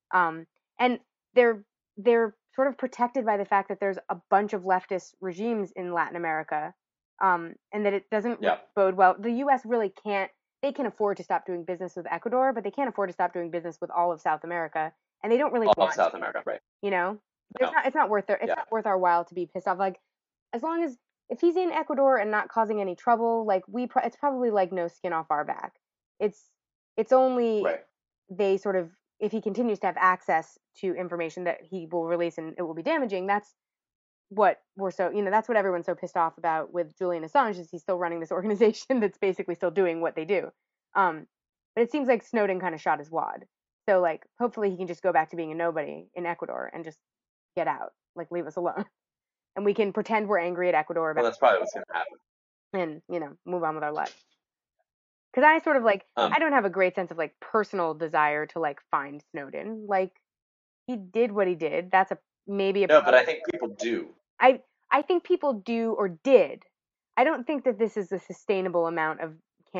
And they're they're sort of protected by the fact that there's a bunch of leftist regimes in Latin America. And that it doesn't really yeah, bode well. The US really can't they can afford to stop doing business with Ecuador, but they can't afford to stop doing business with all of South America. And they don't really all of want to, South America, right? you know? No, It's not worth it's yeah, not worth our while to be pissed off. Like as long as if he's in Ecuador and not causing any trouble, like it's probably like no skin off our back. It's it's only right. they sort of if he continues to have access to information that he will release and it will be damaging. That's what we're so that's what everyone's so pissed off about with Julian Assange is he's still running this organization that's basically still doing what they do. Um, but it seems like Snowden kind of shot his wad. So like hopefully he can just go back to being a nobody in Ecuador and just get out, like leave us alone, and we can pretend we're angry at Ecuador Well, about that's probably what's going to happen. and move on with our lives. Because I sort of like Um, I don't have a great sense of like personal desire to like find Snowden. Like he did what he did. That's a maybe a no, but problem. I think people do. I I think people do or did. I don't think that this is a sustainable amount of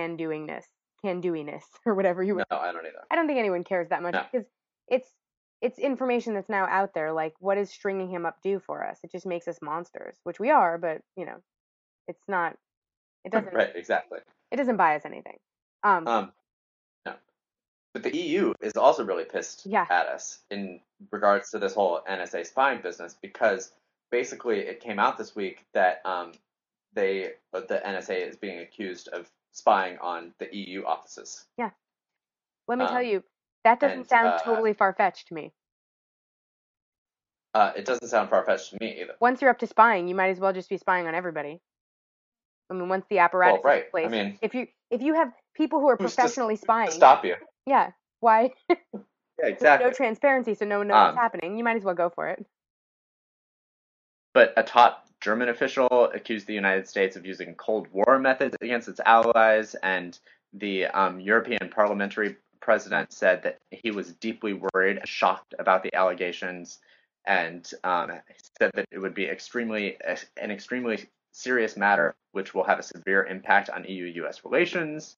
can doiness, or whatever you No, would. I don't either. I don't think anyone cares that much No, because it's it's information that's now out there. Like, what is stringing him up do for us? It just makes us monsters, which we are, but it's not. It doesn't. right, exactly. It doesn't buy us anything. Um, Um, no, but the EU is also really pissed yeah, at us in regards to this whole NSA spying business because basically it came out this week that the NSA is being accused of spying on the EU offices. yeah. Let me tell Um, you, that doesn't and sound totally far fetched to me. it doesn't sound far fetched to me either. Once you're up to spying, you might as well just be spying on everybody. I mean, once the Well, apparatus is in right. I place, mean, if you have people who are professionally who's to spying, stop you? yeah, why? Yeah, There's no exactly. transparency, so no one knows what's Um, happening. You might as well go for it. but a top German official accused the United States of using Cold War methods against its allies, and the European parliamentary president said that he was deeply worried and shocked about the allegations, and said that it would be an extremely serious matter, which will have a severe impact on EU-US relations.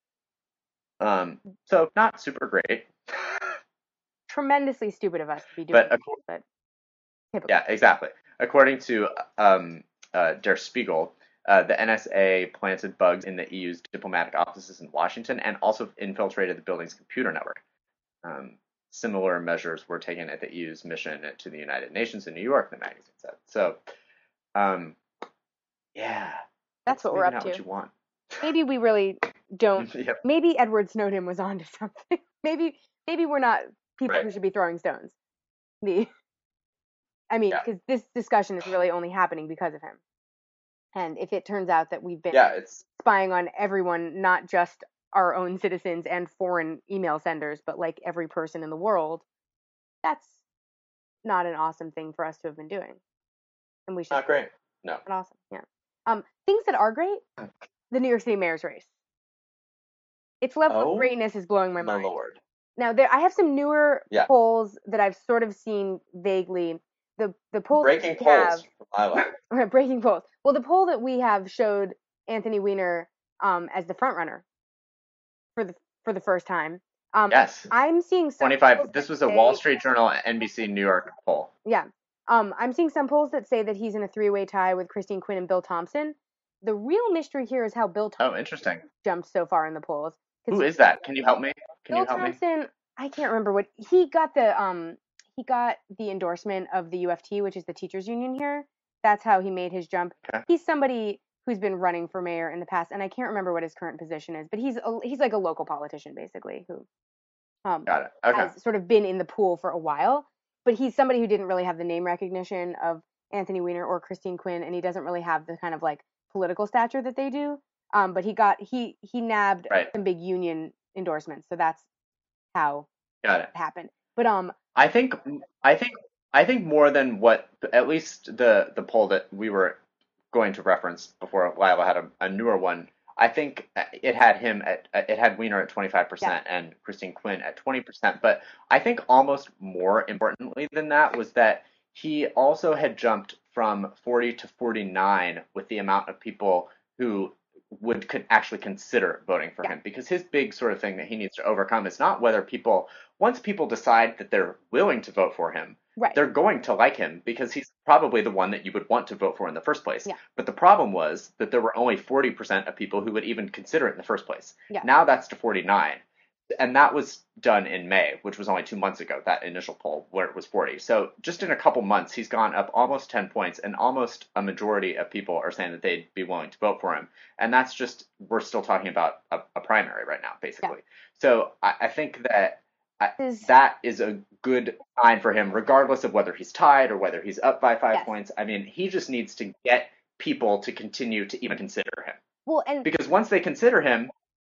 So not super great. Tremendously stupid of us to be doing But this, but typical. yeah, exactly. According to Der Spiegel, the NSA planted bugs in the EU's diplomatic offices in Washington and also infiltrated the building's computer network. Um, Similar measures were taken at the EU's mission to the United Nations in New York, the magazine said. So, um, yeah, That's that's what we're maybe up not what to. you want. Maybe we really don't. Yep, Maybe Edward Snowden was onto something. Maybe we're not people right. who should be throwing stones. The I mean, Yeah, because this discussion is really only happening because of him. And if it turns out that we've been yeah, it's spying on everyone, not just our own citizens and foreign email senders, but like every person in the world, that's not an awesome thing for us to have been doing. And we should not great. No. not awesome. Yeah. Things that are great, the New York City mayor's race. its level of Oh, greatness is blowing my my mind. lord. Now, I have some newer Yeah. polls that I've sort of seen vaguely. The polls Breaking we polls have, from Lila. breaking polls. Well, the poll that we have showed Anthony Weiner as the front runner for the first time. Yes. I'm seeing some 25. polls This that was a say, Wall Street Journal, NBC New York poll. yeah. I'm seeing some polls that say that he's in a three-way tie with Christine Quinn and Bill Thompson. The real mystery here is how Bill Thompson Oh, interesting. jumped so far in the polls. Who is that? Can you help me? Bill Thompson, I can't remember what he got the endorsement of the UFT, which is the teachers union here. That's how he made his jump. Okay. He's somebody who's been running for mayor in the past, and I can't remember what his current position is, but he's like a local politician basically who Got it. Okay. has sort of been in the pool for a while. But he's somebody who didn't really have the name recognition of Anthony Weiner or Christine Quinn, and he doesn't really have the kind of like political stature that they do. But he nabbed Right. some big union endorsements, so that's how Got it. it happened. But I think more than what, at least the poll that we were going to reference before Lila had a newer one. I think it had Weiner at 25% and Christine Quinn at 20%. But I think almost more importantly than that was that he also had jumped from 40 to 49 with the amount of people who could actually consider voting for him, because his big sort of thing that he needs to overcome is not whether once people decide that they're willing to vote for him, they're going to like him because he's probably the one that you would want to vote for in the first place. Yeah. But the problem was that there were only 40% of people who would even consider it in the first place. Yeah. Now that's to 49. And that was done in May, which was only 2 months ago, that initial poll where it was 40. So just in a couple months, he's gone up almost 10 points, and almost a majority of people are saying that they'd be willing to vote for him. And that's just, we're still talking about a primary right now, basically. Yeah. So I think that that is a good sign for him, regardless of whether he's tied or whether he's up by 5 points. I mean, he just needs to get people to continue to even consider him. Well, and because once they consider him,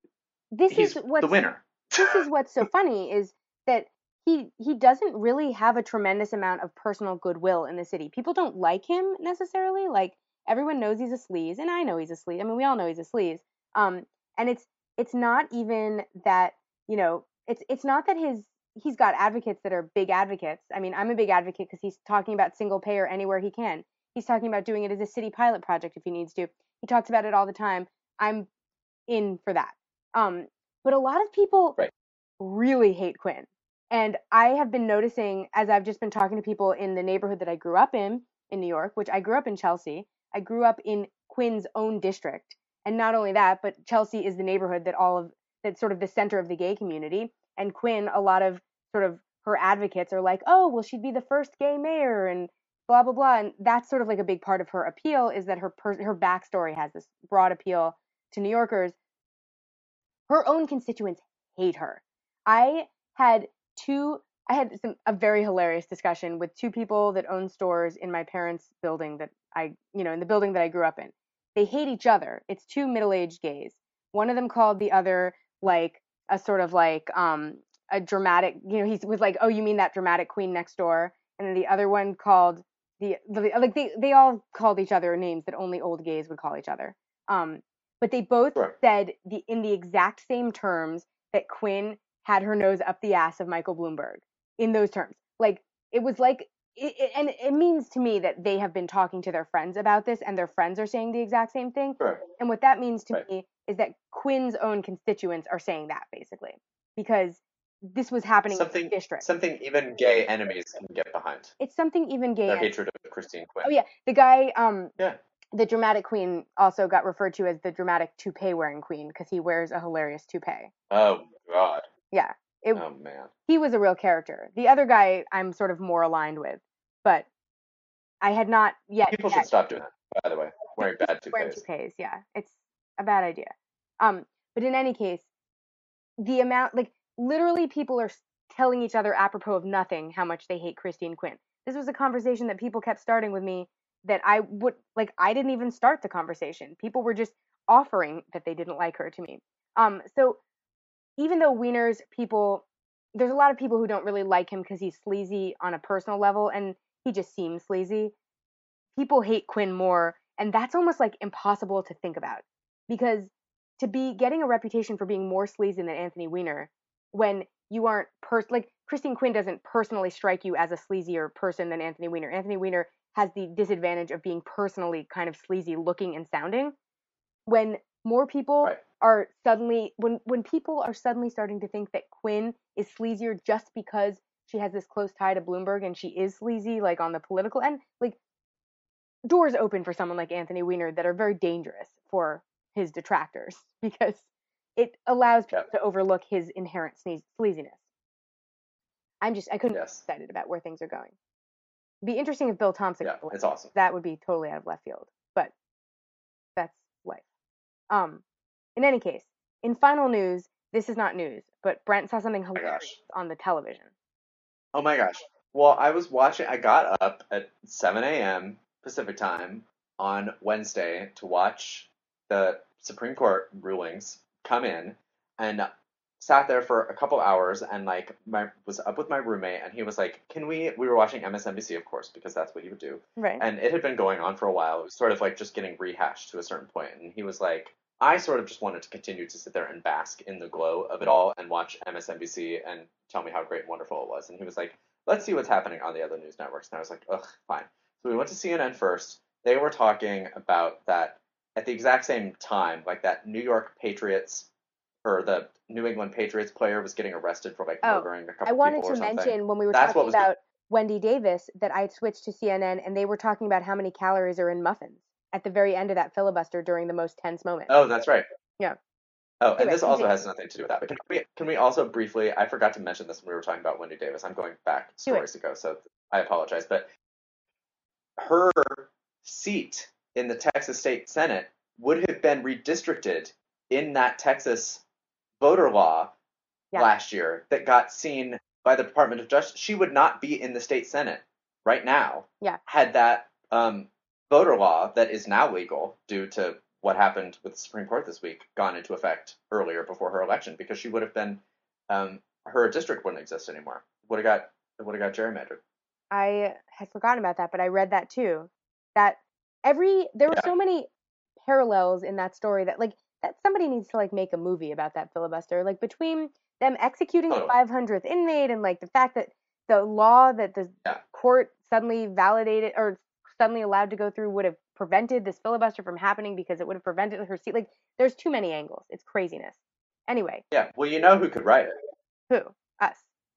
he's the winner. This is what's so funny is that he doesn't really have a tremendous amount of personal goodwill in the city. People don't like him necessarily. Like, everyone knows he's a sleaze, and I know he's a sleaze. I mean, we all know he's a sleaze. And it's not even that, you know, it's not that he's got advocates that are big advocates. I mean, I'm a big advocate because he's talking about single payer anywhere he can. He's talking about doing it as a city pilot project if he needs to. He talks about it all the time. I'm in for that. But a lot of people really hate Quinn. And I have been noticing, as I've just been talking to people in the neighborhood that I grew up in New York, which I grew up in Chelsea. I grew up in Quinn's own district. And not only that, but Chelsea is the neighborhood that's sort of the center of the gay community. And Quinn, a lot of sort of her advocates are like, oh, well, she'd be the first gay mayor and blah, blah, blah. And that's sort of like a big part of her appeal, is that her backstory has this broad appeal to New Yorkers. Her own constituents hate her. I had a very hilarious discussion with two people that own stores in my parents' building in the building that I grew up in. They hate each other. It's two middle-aged gays. One of them called the other like a sort of like a dramatic, he was like, oh, you mean that dramatic queen next door? And then the other one called they all called each other names that only old gays would call each other. But they both said in the exact same terms that Quinn had her nose up the ass of Michael Bloomberg, in those terms. Like, it was like, and it means to me that they have been talking to their friends about this, and their friends are saying the exact same thing. And what that means to me is that Quinn's own constituents are saying that, basically, because this was happening in the district. Something even gay enemies can get behind. It's something even gay. Their hatred of Christine Quinn. Oh yeah, the guy. The dramatic queen also got referred to as the dramatic toupee wearing queen because he wears a hilarious toupee. Oh God. Yeah. Oh man. He was a real character. The other guy I'm sort of more aligned with, but I had not yet. People should stop doing that, by the way. Wearing bad toupees. Wearing toupees, yeah. It's a bad idea. But in any case, the amount, like, literally people are telling each other apropos of nothing how much they hate Christine Quinn. This was a conversation that people kept starting with me that I didn't even start the conversation. People were just offering that they didn't like her to me. So even though Weiner's people, there's a lot of people who don't really like him because he's sleazy on a personal level, and he just seems sleazy. People hate Quinn more, and that's almost like impossible to think about, because to be getting a reputation for being more sleazy than Anthony Weiner when you aren't like Christine Quinn doesn't personally strike you as a sleazier person than Anthony Weiner. Anthony Weiner has the disadvantage of being personally kind of sleazy looking and sounding. When more people are suddenly when people are suddenly starting to think that Quinn is sleazier just because she has this close tie to Bloomberg and she is sleazy like on the political end, like doors open for someone like Anthony Weiner that are very dangerous for his detractors because it allows people to overlook his inherent sleaziness. I couldn't be excited about where things are going. It'd be interesting if Bill Thompson. Yeah, it's awesome. That would be totally out of left field, but that's life. In any case, in final news, this is not news, but Brent saw something hilarious on the television. Oh my gosh. Well, I got up at 7 a.m. Pacific time on Wednesday to watch the Supreme Court rulings come in, and sat there for a couple hours and was up with my roommate, and he was like, we were watching MSNBC, of course, because that's what you would do. Right. And it had been going on for a while. It was sort of like just getting rehashed to a certain point. And he was like, I sort of just wanted to continue to sit there and bask in the glow of it all and watch MSNBC and tell me how great and wonderful it was. And he was like, let's see what's happening on the other news networks. And I was like, ugh, fine. So we went to CNN first. They were talking about that at the exact same time, like that New York Patriots or the New England Patriots player was getting arrested for murdering a couple people or something. I wanted to mention when we were talking about Wendy Davis that I switched to CNN and they were talking about how many calories are in muffins at the very end of that filibuster during the most tense moment. Oh, that's right. Yeah. Oh, and this also has nothing to do with that. But can we also briefly, I forgot to mention this when we were talking about Wendy Davis. I'm going back stories ago, so I apologize. But her seat in the Texas State Senate would have been redistricted in that Texas voter law last year that got seen by the Department of Justice. She would not be in the state Senate right now had that voter law that is now legal due to what happened with the Supreme Court this week gone into effect earlier before her election, because she would have been her district wouldn't exist anymore. Would have got gerrymandered. I had forgotten about that, but I read that too. That there were so many parallels in that story that somebody needs to make a movie about that filibuster, between them executing the 500th inmate and the fact that the law that the court suddenly validated or suddenly allowed to go through would have prevented this filibuster from happening because it would have prevented her seat. There's too many angles. It's craziness. Anyway. Yeah. Well, you know who could write it? Who? Us.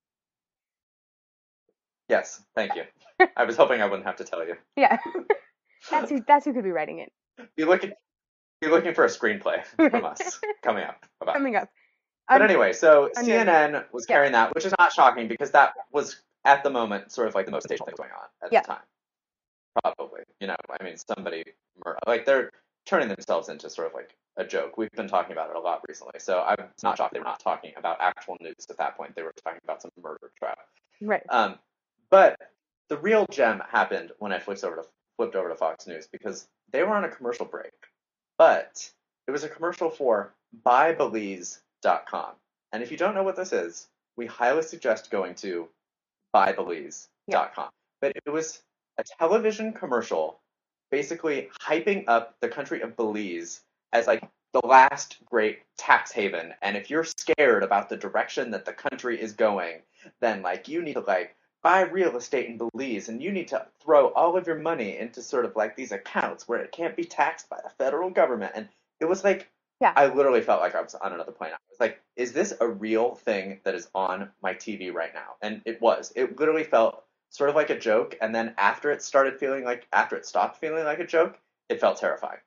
Yes. Thank you. I was hoping I wouldn't have to tell you. Yeah. That's who could be writing it. You're looking for a screenplay from us coming up. But anyway, so CNN was carrying that, which is not shocking because that was at the moment sort of the most sensational thing going on at the time. Probably, I mean, they're turning themselves into sort of a joke. We've been talking about it a lot recently, so I'm not shocked they were not talking about actual news at that point. They were talking about some murder trial. Right. But the real gem happened when I flipped over to Fox News, because they were on a commercial break, but it was a commercial for buybelize.com. And if you don't know what this is, we highly suggest going to buybelize.com. Yeah. But it was a television commercial basically hyping up the country of Belize as the last great tax haven. And if you're scared about the direction that the country is going, then you need to buy real estate in Belize, and you need to throw all of your money into sort of these accounts where it can't be taxed by the federal government. And it was I literally felt like I was on another planet. I was like, is this a real thing that is on my TV right now? And it was. It literally felt sort of like a joke, and then after it stopped feeling like a joke, it felt terrifying.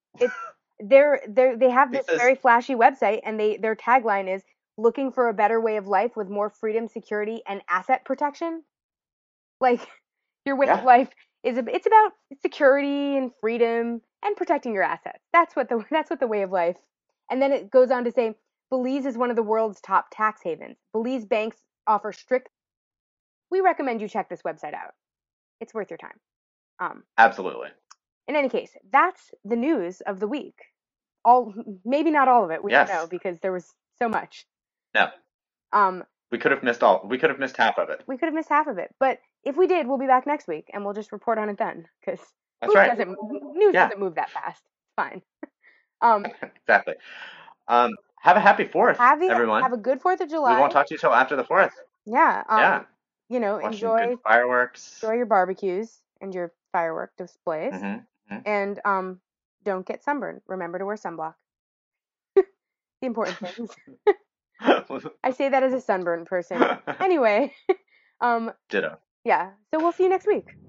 They have this very flashy website, and their tagline is looking for a better way of life with more freedom, security, and asset protection. Your way of life it's about security and freedom and protecting your assets. That's what the way of life. And then it goes on to say Belize is one of the world's top tax havens. Belize banks offer strict. We recommend you check this website out. It's worth your time. Absolutely. In any case, that's the news of the week. Maybe not all of it. We don't know because there was so much. No. We could have missed half of it. We could have missed half of it, but if we did, we'll be back next week and we'll just report on it then. Because news doesn't move that fast. It's fine. Exactly. Have a happy 4th, everyone. Have a good 4th of We July. won't talk to you till after the 4th. Yeah. Yeah. You know, Watching good fireworks. enjoy your barbecues and your firework displays. Mm-hmm. And don't get sunburned. Remember to wear sunblock. The important things. I say that as a sunburned person. Anyway, Ditto. yeah. So we'll see you next week.